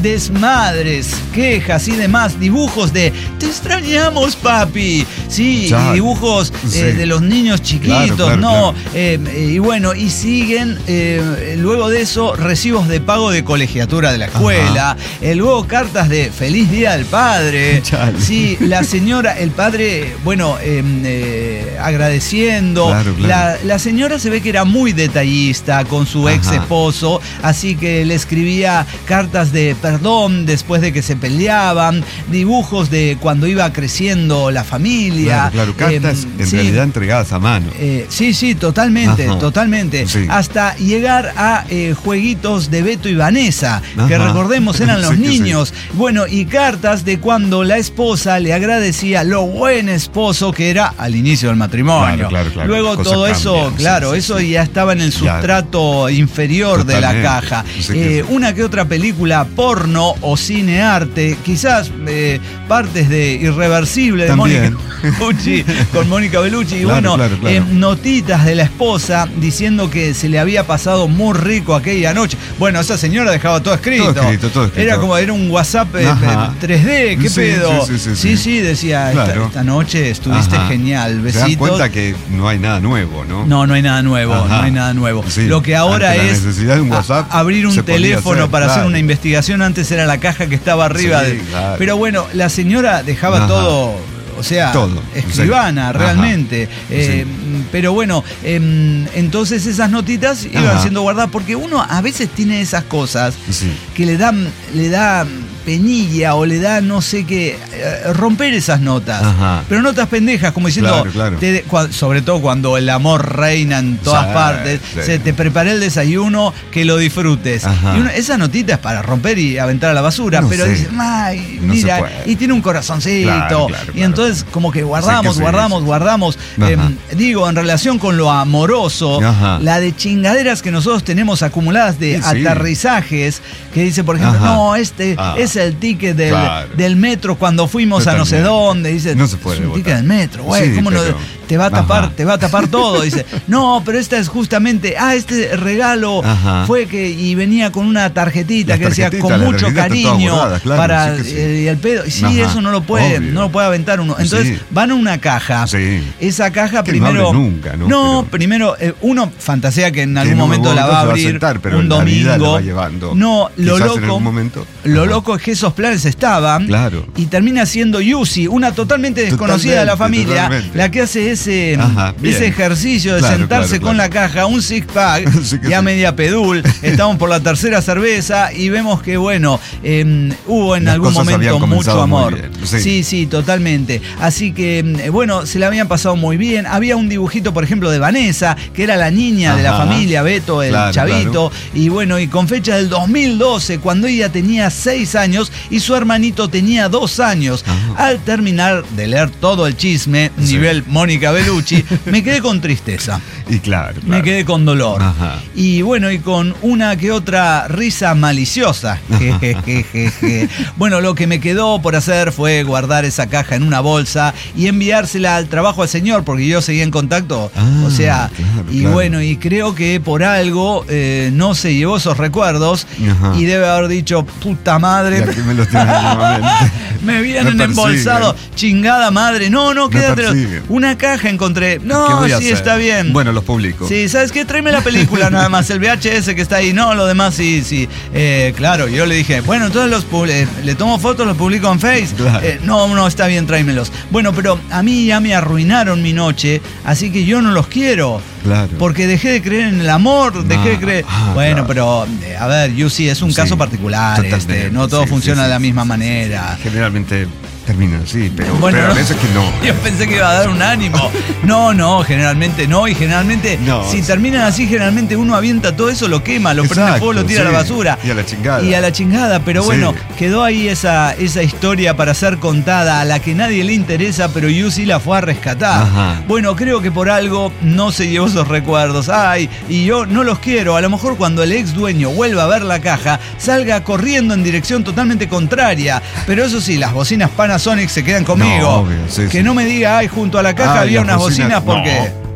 desmadres, quejas y demás, dibujos de te extrañamos, papi. Sí, ya, y dibujos eh, sí. de los niños chiquitos, claro, claro, ¿no? Claro. Eh, y bueno, y siguen, eh, luego de eso, recibos de pago de colegiatura de la escuela, eh, luego cartas de feliz día del padre. Chale. Sí, la señora, el padre, bueno, eh, eh, agradeciendo. Claro, claro. La, la señora se ve que era muy detallista con su Ajá. ex esposo, así que le escribía cartas de perdón después de que se peleaban, dibujos de cuando iba creciendo la familia. Claro, claro. Cartas eh, en sí, realidad entregadas a mano. eh, sí, sí, totalmente, Ajá. totalmente. Sí. Hasta llegar a eh, jueguitos de Beto y Vanessa, Ajá. que recordemos eran los Sí, niños. sí. Bueno, y cartas de cuando la esposa le agradecía lo buen esposo que era al inicio del matrimonio. Claro, claro, claro. Luego Cosas todo eso, cambian, claro, sí, sí, eso sí. ya estaba en el sustrato ya. inferior de la Totalmente. caja. Sí, que Eh, sí. una que otra película porno o cinearte, quizás eh, partes de Irreversible de También. Mónica Bellucci, con Mónica Bellucci. Y Claro, bueno, claro, claro. eh, notitas de la esposa diciendo que se le había pasado muy rico aquella noche. Bueno, esa señora dejaba todo escrito. Todo escrito, todo escrito. Era como, era un WhatsApp eh, Ajá. tres D, ¿qué Sí, pedo? sí, sí, sí, sí, sí. sí, decía, esta, Claro. esta noche estuviste Ajá. genial, Se dan besitos. cuenta que no hay nada nuevo, ¿no? No, no hay nada nuevo, Ajá. no hay nada nuevo. Sí. Lo que ahora Ante la es necesidad de un WhatsApp, a- abrir un se podía teléfono hacer, para hacer claro. una investigación. Antes era la caja que estaba arriba. Sí, de- claro. Pero bueno, la señora dejaba Ajá. todo, o sea, Todo, escribana, sí. realmente. Ajá. Eh, pero bueno, em, entonces esas notitas iban Ajá. siendo guardadas porque uno a veces tiene esas cosas Sí. que le dan, le da penilla o le da no sé qué, eh, romper esas notas. Ajá. Pero notas pendejas, como diciendo, Claro, claro. te- cua- sobre todo cuando el amor reina en todas Sí, partes, sí. se te preparé el desayuno, que lo disfrutes. Ajá. Y uno- esa notita es para romper y aventar a la basura, No pero sé. dices, ay, No se mira, puede. y tiene un corazoncito. Claro, claro, Y claro. entonces como que guardamos, Sí, que sí, guardamos, sí. guardamos. Ajá. Em, digo, en relación con lo amoroso, Ajá. la de chingaderas que nosotros tenemos acumuladas de Sí, sí. aterrizajes, que dice, por ejemplo, Ajá. no, este Ah. es el ticket del, Claro. del metro cuando fuimos a no sé Totalmente. dónde. Dice, No se puede es un votar. ticket del metro, güey, Sí, ¿cómo no? pero- Te va a tapar, Ajá. te va a tapar todo. Dice, no, pero esta es justamente, ah, este regalo Ajá. fue que, y venía con una tarjetita Las que decía tarjetitas, con las mucho tarjetitas están cariño todas bordadas, claro, para sí que sí. eh, y el pedo. Y sí, Ajá, eso no lo puede, obvio. no lo puede aventar uno. Entonces, Sí. van a una caja. Sí. Esa caja Que primero. no abre nunca, ¿no? Pero- primero, eh, uno fantasea que en Que algún en un momento la va a momento se va a abrir sentar, pero un la domingo. vida lo va llevando. No, lo Quizás loco. en algún momento. Lo Ajá. loco es que esos planes estaban. Claro. Y termina siendo Yusi, una totalmente desconocida de la Totalmente, familia, totalmente. la que hace ese, Ajá, bien. ese ejercicio de Claro, sentarse claro, con claro. la caja, un six pack, Sí que ya sí. media pedul. Estamos por la tercera cerveza y vemos que, bueno, eh, hubo en Las algún cosas habían momento mucho comenzado muy amor. bien, sí. sí, sí, totalmente. Así que, eh, bueno, se la habían pasado muy bien. Había un dibujito, por ejemplo, de Vanessa, que era la niña de la Ajá. familia, Beto, el Claro, chavito. Y bueno, y con fecha del dos mil doce, cuando ella tenía seis años y su hermanito tenía dos años. Ajá. Al terminar de leer todo el chisme, Sí. nivel Mónica Bellucci, me quedé con tristeza. Y claro, Me claro. quedé con dolor. Ajá. Y bueno, y con una que otra risa maliciosa. Jejejeje. Bueno, lo que me quedó por hacer fue guardar esa caja en una bolsa y enviársela al trabajo al señor, porque yo seguía en contacto. Ah, o sea, claro, y claro. bueno, y creo que por algo eh, no se llevó esos recuerdos. Ajá. Y debe haber dicho, puta madre. Y aquí me los tienen nuevamente. Me vienen Me embolsados, persiguen. chingada madre. No, no, Me quédate. persiguen. Una caja encontré. ¿Qué No, voy a sí, hacer? está bien. Bueno, los publico. Sí, ¿sabes qué? Tráeme la película nada más, el V H S que está ahí. No, lo demás sí, sí. Eh, claro, yo le dije, bueno, entonces los publi- eh, le tomo fotos, los publico en Face. Claro. Eh, no, no, está bien, tráemelos. Bueno, pero a mí ya me arruinaron mi noche, así que yo no los quiero. Claro. Porque dejé de creer en el amor, dejé de Ah, creer. ah, bueno, claro. pero eh, a ver, Yusi, es un Sí, caso particular, totalmente, este, no todo sí, funciona sí, de la sí, misma sí, manera. Generalmente termina así, pero, Bueno, pero a no. veces que no. Yo pensé que iba a dar un ánimo. No, no, generalmente no. Y generalmente, No, si sí. terminan así, generalmente uno avienta todo eso, lo quema, lo prende Exacto, fuego, lo tira a sí. la basura. Y a la chingada. Y a la chingada. Pero Sí. bueno, quedó ahí esa, esa historia para ser contada, a la que nadie le interesa, pero Yusi la fue a rescatar. Ajá. Bueno, creo que por algo no se llevó esos recuerdos. Ay, y yo no los quiero. A lo mejor cuando el ex dueño vuelva a ver la caja, salga corriendo en dirección totalmente contraria. Pero eso sí, las bocinas Panasonic se quedan conmigo. No, obvio, sí, que sí. no me diga, ay, junto a la caja Ah, había las unas bocinas, bocinas, porque. no.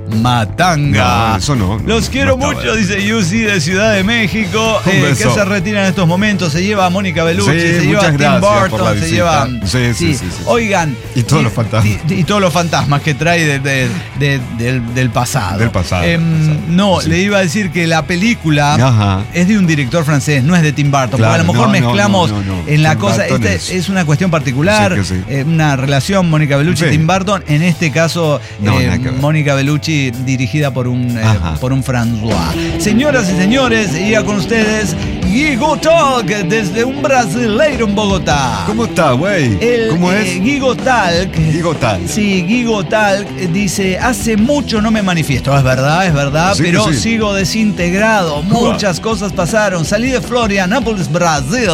Matanga. No, eso no. Los no, quiero no mucho, dice Yusi de Ciudad de México, Un eh, beso. que se retira en estos momentos. Se lleva a Mónica Bellucci, Sí, se lleva a muchas Tim gracias por Burton, la se visita. lleva. Sí, sí, sí, sí. Oigan. Y todos los fantasmas. Y, y todos los fantasmas que trae de, de, de, del, del pasado. Del pasado, Eh, del pasado. no, Sí. le iba a decir que la película Ajá. es de un director francés, no es de Tim Burton. Claro, porque a lo mejor no, no, mezclamos no, no, no. en la Tim cosa. Burton Esta es- es una cuestión particular, Sí que sí. eh, una relación Mónica Bellucci y Sí. Tim Burton. En este caso, No, eh, nada que ver. Mónica Bellucci dirigida por un, eh, Ajá. por un François. Señoras y señores, y ya con ustedes, Guigo Talk desde un brasileiro en Bogotá. ¿Cómo está, güey? El, ¿Cómo eh, es? Guigo Talk. Guigo Talk. Sí, Guigo Talk eh, dice, hace mucho no me manifiesto. Es verdad, es verdad, Sí que pero sí. sigo desintegrado. Muchas cosas pasaron. Salí de Florianópolis, Brasil.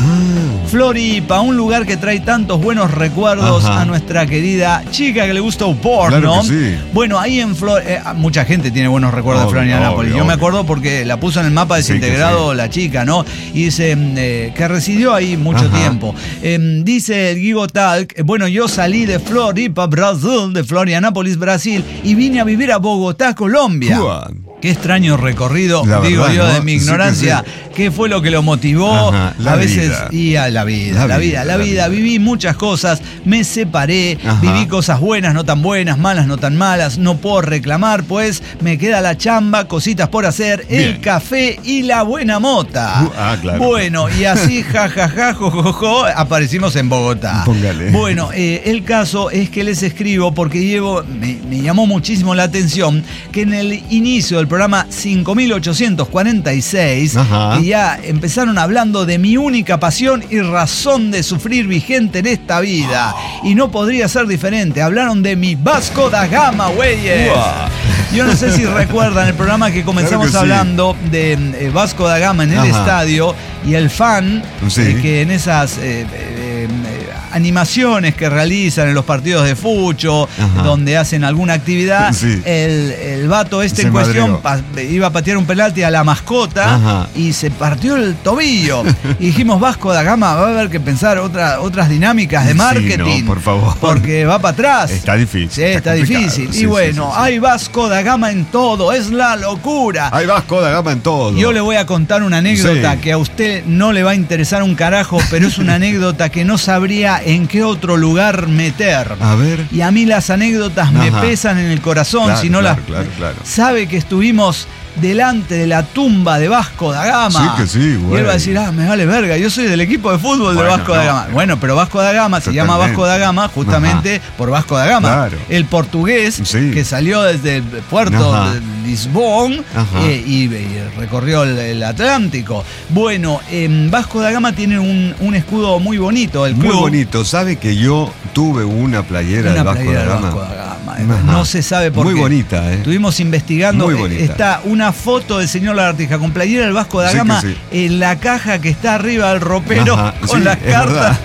Ah, Floripa, un lugar que trae tantos buenos recuerdos Ajá. a nuestra querida chica que le gusta un porno. Claro que sí. Bueno, ahí en Flor... eh, mucha gente tiene buenos recuerdos Obvio, de Florianópolis. obvio, Yo me obvio. acuerdo porque la puso en el mapa Sí que desintegrado sí. la chica, ¿no? Y dice eh, que residió ahí mucho Ajá. tiempo. Eh, dice el Guigo Talk, eh, bueno, yo salí de Floripa, Brasil, de Florianópolis, Brasil, y vine a vivir a Bogotá, Colombia. Juan. Qué extraño recorrido, La digo verdad, yo, ¿no? de mi Sí que ignorancia. sí. ¿Qué fue lo que lo motivó? Ajá, la a veces, vida. y a la vida, La la vida, vida, la la vida. vida. Viví muchas cosas, me separé, Ajá. viví cosas buenas, no tan buenas, malas, no tan malas. No puedo reclamar, pues me queda la chamba, cositas por hacer, el Bien. café y la buena mota. Uh, ah, claro. Bueno, y así, jajaja, jojojo, aparecimos en Bogotá. Póngale. Bueno, eh, el caso es que les escribo porque llevo, me, me llamó muchísimo la atención que en el inicio del programa cinco mil ochocientos cuarenta y seis, Ajá. que ya empezaron hablando de mi única pasión y razón de sufrir vigente en esta vida. Y no podría ser diferente. Hablaron de mi Vasco da Gama, güeyes. Uah. Yo no sé si recuerdan el programa que comenzamos Claro que sí. hablando de eh, Vasco da Gama en el Ajá. estadio y el fan Sí. eh, que en esas eh, eh, eh, animaciones que realizan en los partidos de fucho, Ajá. donde hacen alguna actividad, Sí. el, el vato este Se en cuestión madreó. pa- iba a patear un penalti a la mascota Ajá. y se partió el tobillo. Y dijimos, Vasco da Gama va a haber que pensar otra, otras dinámicas de Sí, marketing. no, por favor. Porque va para atrás. Está difícil. Sí, está, complicado. difícil. Sí, y sí, bueno, sí, sí. hay Vasco da Gama en todo, es la locura. Hay Vasco da Gama en todo. Yo le voy a contar una anécdota Sí. que a usted no le va a interesar un carajo, pero es una anécdota que no sabría en qué otro lugar meter. A ver. Y a mí las anécdotas me Ajá. pesan en el corazón, Claro, si no claro, las... claro, claro. Sabe que estuvimos delante de la tumba de Vasco da Gama. Sí que sí, Y güey. él va a decir, ah, me vale verga, yo soy del equipo de fútbol de Bueno, Vasco da no. Gama. Bueno, pero Vasco da Gama se llama Totalmente. Vasco da Gama justamente por Vasco da Gama. Claro. El portugués Sí. que salió desde el puerto Ajá. de Lisbon Ajá. eh, y, y recorrió el, el Atlántico. Bueno, en Vasco da Gama tiene un, un escudo muy bonito, el Muy club. bonito. ¿Sabe que yo tuve una playera Una de Vasco playera da de Gama? Vasco da Gama. Ajá. No se sabe por Muy qué. bonita, ¿eh? Estuvimos investigando. Muy eh, bonita. Está una foto del señor Lagartija con playera del Vasco da Sí que Gama sí. en la caja que está arriba del ropero Ajá, con sí, las es cartas. verdad.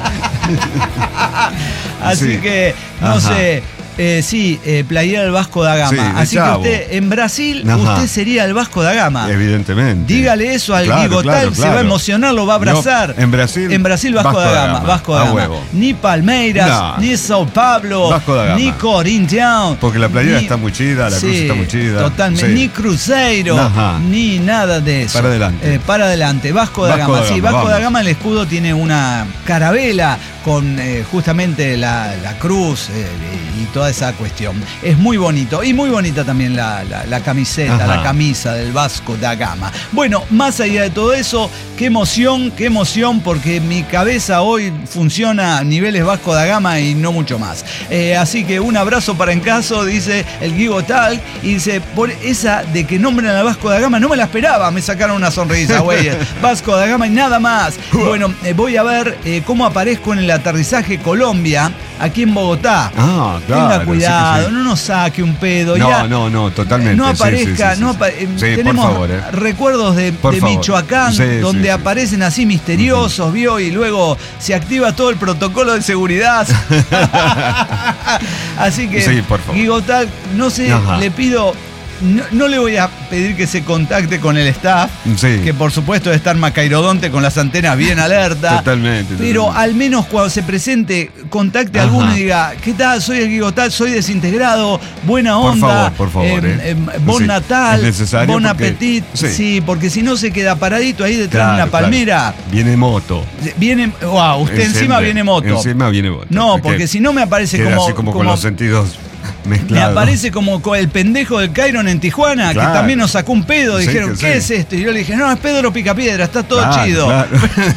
Así Sí. que, no Ajá. sé. Eh, sí, eh, playera del Vasco da Gama. Sí, de Así chavo. que usted, en Brasil, Ajá. usted sería el Vasco da Gama. Evidentemente. Dígale eso al Claro, Guigo claro, Talk, se va a claro. emocionar, lo va a abrazar. Yo, en Brasil, En Brasil, Vasco, da Gama. Vasco da a Gama. huevo. Ni Palmeiras, No. ni Sao Paulo, Vasco da Gama. ni Corinthians. Porque la playera ni- está muy chida, la cruz Sí, está muy chida. Totalmente. Sí. Ni Cruzeiro, Ajá. ni nada de eso. Para adelante. Eh, para adelante. Vasco da Vasco Gama. da Sí, Gama, Vasco da vamos. Gama, el escudo tiene una carabela con eh, justamente la, la cruz eh, y toda esa cuestión. Es muy bonito. Y muy bonita también la, la- la camiseta, Ajá. la camisa del Vasco da Gama. Bueno, más allá de todo eso, qué emoción, qué emoción, porque mi cabeza hoy funciona a niveles Vasco da Gama y no mucho más. Eh, así que un abrazo para en caso, dice el Guigo Talk, y dice, por esa de que nombren al Vasco da Gama, no me la esperaba, me sacaron una sonrisa, güey. Vasco da Gama y nada más. Bueno, eh, voy a ver eh, cómo aparezco en el aterrizaje Colombia, aquí en Bogotá. Ah, claro. Tenga cuidado, sí que sí. no nos saque un pedo. No, ya, no, no, totalmente. no sí, sí, aparezca, sí, sí, no sí. apa- eh, Sí, por tenemos favor, eh. recuerdos de, Por de favor. Michoacán, Sí, donde sí, sí. aparecen así misteriosos, vio, y luego se activa todo el protocolo de seguridad. Así que, Sí, por favor. Guigo Talk, no sé, Ajá. le pido no, no le voy a pedir que se contacte con el staff, sí. que por supuesto debe estar macairodonte con las antenas bien alerta. Totalmente. Pero totalmente. al menos cuando se presente, contacte a Ajá. alguno y diga, ¿qué tal? Soy el Guigo tal, soy desintegrado, buena onda. Por favor, por favor. Eh, eh. eh, bon sí. Natal, bon porque, appetit. Sí. sí, porque si no se queda paradito ahí detrás claro, de una palmera. Claro. Viene moto. Viene, wow, usted encima, encima viene moto. Encima viene moto. No, porque si no me aparece como, como, así como, como con los sentidos mezclados. Me aparece como el pendejo del Cairon en Tijuana, claro. que también nos sacó un pedo. Sí, dijeron, ¿qué sí. es esto? Y yo le dije, no, es Pedro Picapiedra, está todo claro, chido. Claro.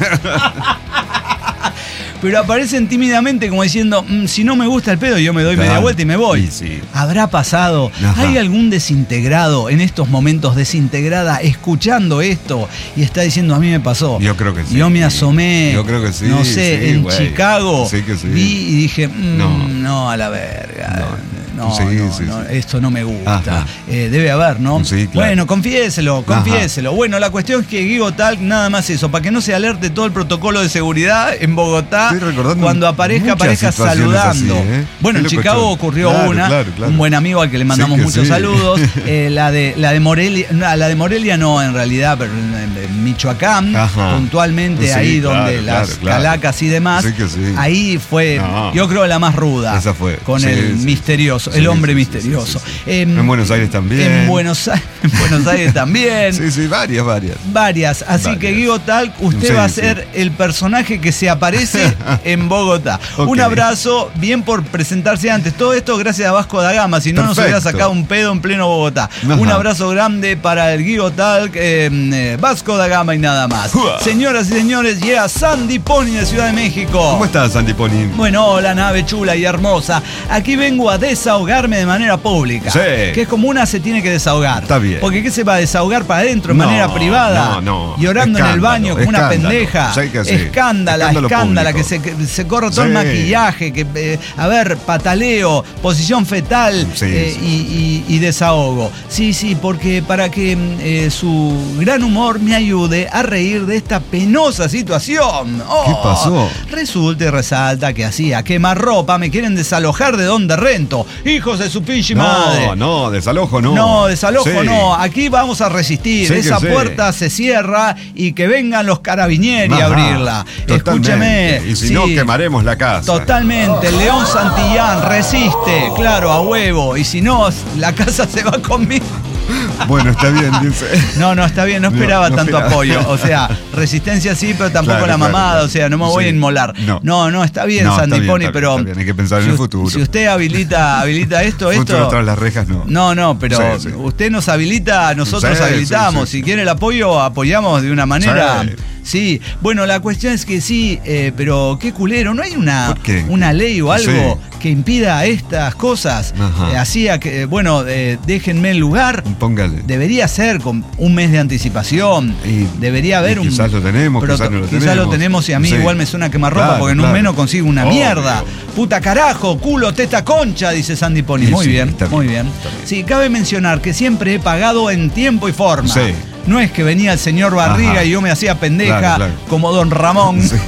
Pero aparecen tímidamente como diciendo, mmm, si no me gusta el pedo, yo me doy claro. media vuelta y me voy. Sí, sí. ¿Habrá pasado? Ajá. ¿Hay algún desintegrado en estos momentos, desintegrada, escuchando esto y está diciendo, a mí me pasó? Yo creo que sí. Yo me asomé, yo creo que sí, no sé, sí, en güey. Chicago, sí que sí. vi y dije, mmm, no. no, a la verga. No. No, sí, no, sí, no, sí. esto no me gusta. Eh, debe haber, ¿no? Sí, claro. Bueno, confiéselo, confiéselo. Ajá. Bueno, la cuestión es que Guigo Talk, nada más eso, para que no se alerte todo el protocolo de seguridad en Bogotá, cuando aparezca, aparezca saludando. Así, ¿eh? Bueno, en Chicago ocurrió claro, una, claro, claro. un buen amigo al que le mandamos sí, muchos sí. saludos. Eh, la de la de Morelia, no, la de Morelia no, en realidad, pero en, en Michoacán, Ajá. puntualmente sí, ahí claro, donde claro, las claro. calacas y demás, sí que sí. ahí fue, no. yo creo, la más ruda. Esa fue. Con sí, el sí, misterioso, sí, el hombre sí, misterioso. Sí, sí, sí. Eh, en Buenos Aires también. En Buenos Aires, en Buenos Aires también. Sí, sí, varias, varias. Varias. Así varias. Que Guigo Talk, usted sí, va a ser sí. el personaje que se aparece en Bogotá. Okay. Un abrazo, bien por presentarse antes. Todo esto gracias a Vasco da Gama, si no nos hubiera sacado un pedo en pleno Bogotá. Ajá. Un abrazo grande para el Guigo Talk, eh, eh, Vasco da Gama y nada más. Uah. Señoras y señores, llega Sandy Pony de Ciudad de México. ¿Cómo estás, Sandy Pony? Bueno, hola, nave chula y hermosa. Aquí vengo a desahogarme de manera pública. Sí. Que es como una se tiene que desahogar. Está bien. Porque ¿qué se va a desahogar para adentro, de no, manera privada? No, no. Llorando escándalo, en el baño como una pendeja. Sí que sí. Escándala, Escándalo escándala, público. que se, que se corra todo sí. el maquillaje, que, eh, a ver, pataleo, posición fetal sí, eh, sí. Y, y, y desahogo. Sí, sí, porque para que eh, su gran humor me ayude a reír de esta penosa situación. Oh, ¿qué pasó? Resulta y resalta que así, a quemarropa, me quieren desalojar de donde rento. Hijos de su pinche no, madre. No, no, desalojo no. No, desalojo sí. no. Aquí vamos a resistir. Sí Esa sí. puerta se cierra y que vengan los carabinieri a abrirla. Totalmente. Escúcheme. Y si sí. no, quemaremos la casa. Totalmente. El León Santillán resiste, claro, a huevo. Y si no, la casa se va conmigo. Bueno, está bien, dice. No, no, está bien, no esperaba no, no tanto esperaba. apoyo. O sea, resistencia sí, pero tampoco claro, la mamada. Claro. O sea, no me voy sí. a inmolar. No, no, no está bien, no, Sandy está bien, Pony, está pero. Está bien, hay que pensar si, en el futuro. Si usted habilita, habilita esto, esto. Futuro tras las rejas, no. No, no, pero sí, sí. usted nos habilita, nosotros sí, habilitamos. Sí, sí. Si quiere el apoyo, apoyamos de una manera. Sí. Sí, bueno, la cuestión es que sí, eh, pero qué culero, ¿no hay una, una ley o algo sí. que impida estas cosas? Eh, así, a que, bueno, eh, déjenme el lugar. Póngale. Debería ser con un mes de anticipación. Y, Debería haber y quizás un. Lo tenemos, pero, quizás no lo quizás tenemos. lo tenemos y a mí sí. igual me suena quemarropa claro, porque en claro. un mes no consigo una Obvio. mierda. Puta carajo, culo, teta concha, dice Sandy Pony. Muy sí, bien, muy bien. bien. Sí, cabe mencionar que siempre he pagado en tiempo y forma. Sí. No es que venía el señor Barriga Ajá. y yo me hacía pendeja claro, claro. como Don Ramón. Sí.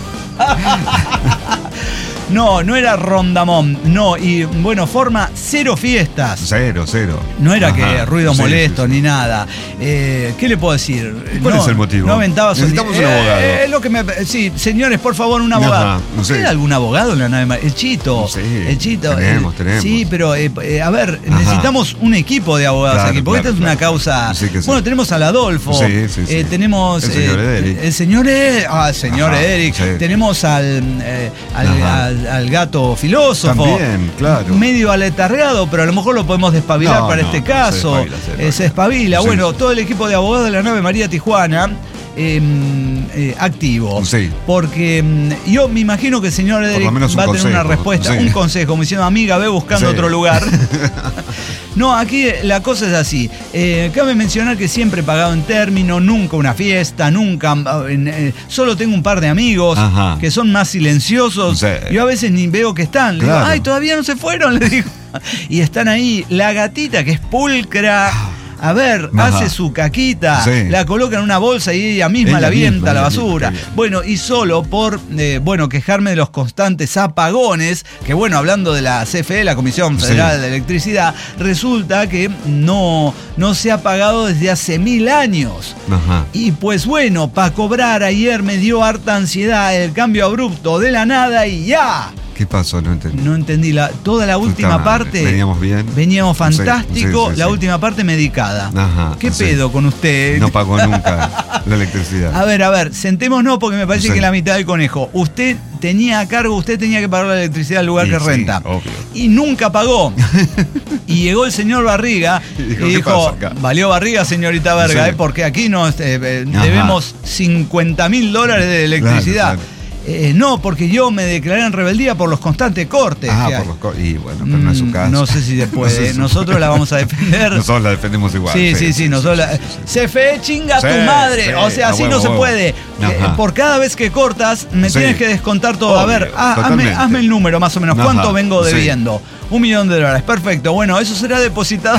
No, no era Rondamón, no, y bueno, forma cero fiestas. Cero, cero. No era Ajá. que ruidos sí, molestos sí, sí. ni nada. Eh, ¿Qué le puedo decir? ¿Cuál no, es el motivo? No aventaba Necesitamos eh, un abogado. Eh, lo que me, sí, señores, por favor, un abogado. Ajá, no sé. ¿Hay algún abogado en la nave? El Chito. Sí, el Chito. Tenemos, eh, tenemos. Sí, pero eh, eh, a ver, Ajá. necesitamos un equipo de abogados claro, aquí, porque claro, esta es claro. una causa. Sí, sí. Bueno, tenemos al Adolfo. Sí, sí, sí. Eh, tenemos. El señor eh, Eric. El señor Eric. Ah, el señor Ajá, Eric. Sí. Tenemos al, eh, al, al, al gato filósofo. También, claro. Medio aletargado, pero a lo mejor lo podemos despabilar no, para no, este caso. Se despabila. Se despabila. Eh, se despabila. Sí. Bueno, todo el equipo de abogados de la nave María Tijuana. Eh, eh, activo. Sí. Porque eh, yo me imagino que el señor Edric va a tener consejo. una respuesta, sí. un consejo, como diciendo, amiga, ve buscando sí. otro lugar. No, aquí la cosa es así. Eh, cabe mencionar que siempre he pagado en término, nunca una fiesta, nunca. Eh, solo tengo un par de amigos Ajá. que son más silenciosos. Sí. Yo a veces ni veo que están. Le claro. digo, ay, todavía no se fueron, le digo. Y están ahí. La gatita, que es pulcra. A ver, Ajá. hace su caquita, sí. la coloca en una bolsa y ella misma ella la avienta a la basura. Misma, bueno, y solo por, eh, bueno, quejarme de los constantes apagones, que bueno, hablando de la C F E, la Comisión Federal sí. de Electricidad, resulta que no, no se ha pagado desde hace mil años. Ajá. Y pues bueno, para cobrar ayer me dio harta ansiedad el cambio abrupto de la nada y ya. ¿Qué pasó? No entendí. No entendí. La, toda la última Está, parte. Veníamos bien. Veníamos fantástico. Sí, sí, sí, la sí. última parte medicada. Ajá, ¿Qué sí. pedo con usted? No pagó nunca la electricidad. A ver, a ver, sentémonos porque me parece sí. que la mitad del conejo. Usted tenía a cargo, usted tenía que pagar la electricidad al lugar sí, que renta. Sí, obvio. Y nunca pagó. Y llegó el señor Barriga y dijo, y dijo valió Barriga, señorita Verga, sí. eh, porque aquí nos eh, debemos cincuenta mil dólares de electricidad. Claro, claro. Eh, no, porque yo me declaré en rebeldía por los constantes cortes. Ah, por los cortes. Y bueno, pero no es su caso. No sé si se puede. no sé si nosotros la vamos a defender. Nosotros la defendemos igual. Sí, sí, sí. sí, sí nosotros sí, la... sí, sí. C F E chinga sí, tu madre. Sí, o sea, así no se huevo. puede. Eh, por cada vez que cortas, me sí. tienes que descontar todo. Obvio, a ver, ah, hazme, hazme el número más o menos. Ajá. ¿Cuánto vengo debiendo? Sí. Un millón de dólares. Perfecto. Bueno, eso será depositado.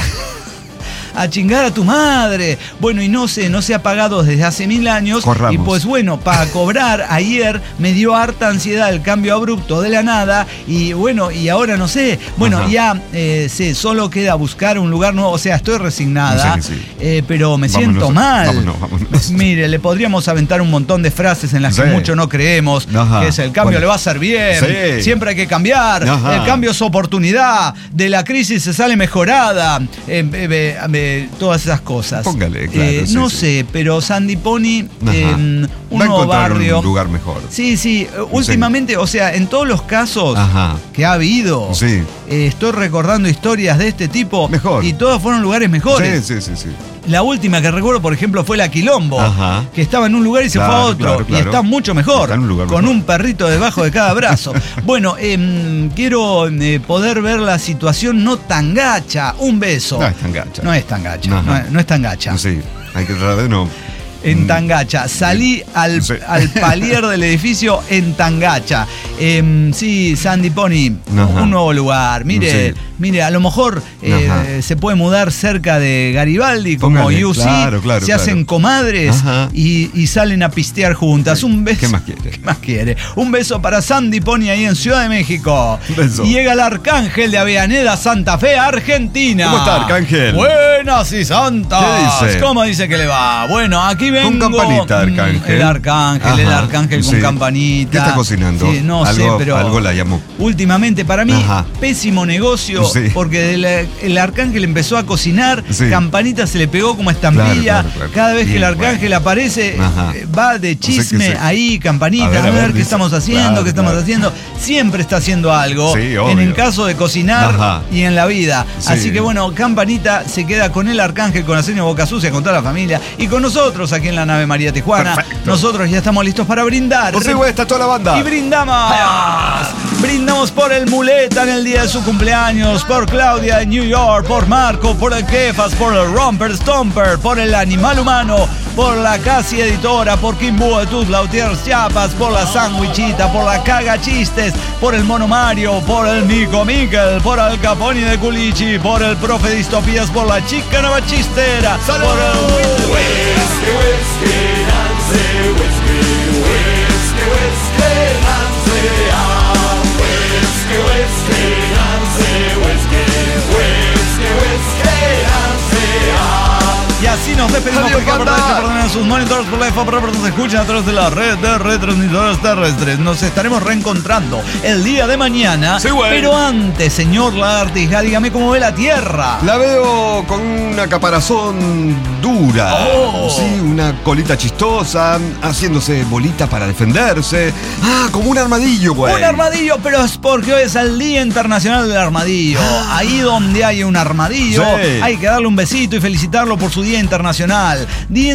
A chingar a tu madre. Bueno, y no sé, no se ha pagado desde hace mil años. Corramos. Y pues bueno, para cobrar ayer me dio harta ansiedad el cambio abrupto de la nada. Y bueno, y ahora no sé. Bueno, Ajá. ya eh, sé, solo queda buscar un lugar nuevo. O sea, estoy resignada. No sé, sí. eh, pero me vámonos, siento mal. Vámonos, vámonos. Mire, le podríamos aventar un montón de frases en las sí. que mucho no creemos. Ajá. Que es el cambio bueno. le va a hacer bien. Sí. Siempre hay que cambiar. Ajá. El cambio es oportunidad. De la crisis se sale mejorada. Eh, eh, eh, todas esas cosas. Póngale, claro. Eh, sí, no sí. sé, pero Sandy Pony, eh, un Va nuevo barrio. Un lugar mejor. Sí, sí. Últimamente, sí. o sea, en todos los casos Ajá. que ha habido, sí. eh, estoy recordando historias de este tipo. Mejor. Y todos fueron lugares mejores. Sí, sí, sí, sí. La última que recuerdo, por ejemplo, fue la Quilombo, Ajá. que estaba en un lugar y se claro, fue a otro. Claro, claro. Y está mucho mejor, está en un lugar con mejor. Un perrito debajo de cada brazo. Bueno, eh, quiero eh, poder ver la situación no tan gacha. Un beso. No es tan gacha. No es tan gacha. No es, no es tan gacha. Sí, hay que tratar de no... En Tangacha. Salí al, sí. al palier del edificio en Tangacha. Eh, sí, Sandy Pony, Ajá. un nuevo lugar. Mire, sí. mire, a lo mejor eh, se puede mudar cerca de Garibaldi, como Póngale, U C. Claro, claro, se claro. hacen comadres y, y salen a pistear juntas. Sí. Un beso. ¿Qué más quiere? ¿Qué más quiere? Un beso para Sandy Pony ahí en Ciudad de México. Un beso. Y llega el Arcángel de Avellaneda, Santa Fe, Argentina. ¿Cómo está, Arcángel? Buenas y santas. ¿Qué dice? ¿Cómo dice que le va? Bueno, aquí vengo. Con campanita, Arcángel. El Arcángel, Ajá. el Arcángel con sí. campanita. ¿Qué está cocinando? Sí, no algo, sé, pero algo la llamó. Últimamente, para mí, Ajá. pésimo negocio, sí. porque el, el Arcángel empezó a cocinar, sí. campanita se le pegó como estampilla. Claro, claro, claro. Cada vez Bien, que el Arcángel bueno. aparece, Ajá. va de chisme o sea ahí, campanita, a ver, a ver, a ver qué dice. estamos haciendo, claro, qué estamos claro. haciendo. Siempre está haciendo algo, sí, en el caso de cocinar Ajá. y en la vida. Sí. Así que bueno, campanita se queda con el Arcángel, con Arsenio Boca Sucia, con toda la familia y con nosotros aquí en la nave María Tijuana. Perfecto. Nosotros ya estamos listos para brindar. Por si está toda la banda. Y brindamos. ¡Ay! Brindamos por el Muleta en el día de su cumpleaños, por Claudia de New York, por Marco, por el Kefas, por el Romper Stomper, por el Animal Humano, por la Casi Editora, por Kimbu de Tuzla, Utiers Chiapas, por la Sandwichita, por la Caga Chistes, por el Mono Mario, por el Nico Miquel, por el Caponi de Culichi, por el Profe Distopías, por la Chica Nueva Chistera, ¡salud! Por el Whisky, Whisky, Nancy, Whisky, Whisky, Whisky, Nancy, ah, Whisky, Whisky, Nancy, Whisky, Whisky, Whisky, Nancy, ah. Y así nos despedimos porque perdonen sus monitores por la F A, pero nos escuchan a través de la red de retransmisores terrestres. Nos estaremos reencontrando el día de mañana. Sí, bueno. Pero antes, señor Lagartija, dígame cómo ve la Tierra. La veo con una caparazón dura. Oh. Sí, una colita chistosa, haciéndose bolita para defenderse. Ah, como un armadillo, güey. Un armadillo, pero es porque hoy es el Día Internacional del Armadillo. Ah. Ahí donde hay un armadillo, sí. hay que darle un besito y felicitarlo por su Día Internacional. Día Internacional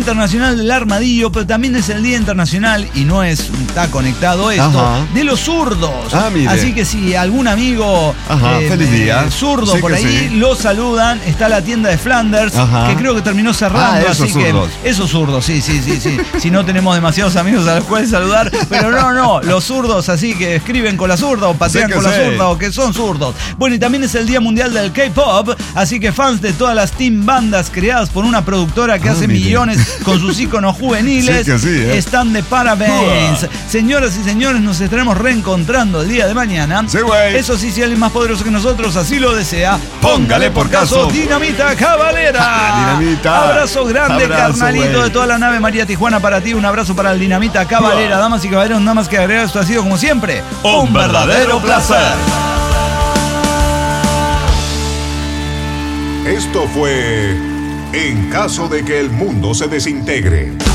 Internacional del Armadillo, pero también es el Día Internacional, y no es, está conectado esto, Ajá. de los zurdos. Ah, así que si algún amigo Ajá, eh, feliz día. Eh, zurdo sí por ahí, sí. lo saludan. Está la tienda de Flanders, Ajá. que creo que terminó cerrando. Ah, esos así zurdos. Que esos zurdos, sí, sí, sí, sí. Si no tenemos demasiados amigos a los cuales saludar, pero no, no, los zurdos así que escriben con la zurda o pasean con sí. la zurda o que son zurdos. Bueno, y también es el Día Mundial del K-Pop, así que fans de todas las team bandas creadas por una productora que ah, hace mire. millones con sus íconos juveniles sí sí, ¿eh? están de parabéns. Uh. Señoras y señores, nos estaremos reencontrando el día de mañana. Sí, Eso sí, si alguien más poderoso que nosotros así lo desea, póngale por caso Dinamita Cabalera. Dinamita. Abrazo grande, abrazo, carnalito wey. de toda la nave María Tijuana para ti. Un abrazo para el Dinamita Cabalera. Uh. Damas y caballeros, nada más que agregar, esto ha sido como siempre un, un verdadero placer. Esto fue En caso de que el mundo se desintegre.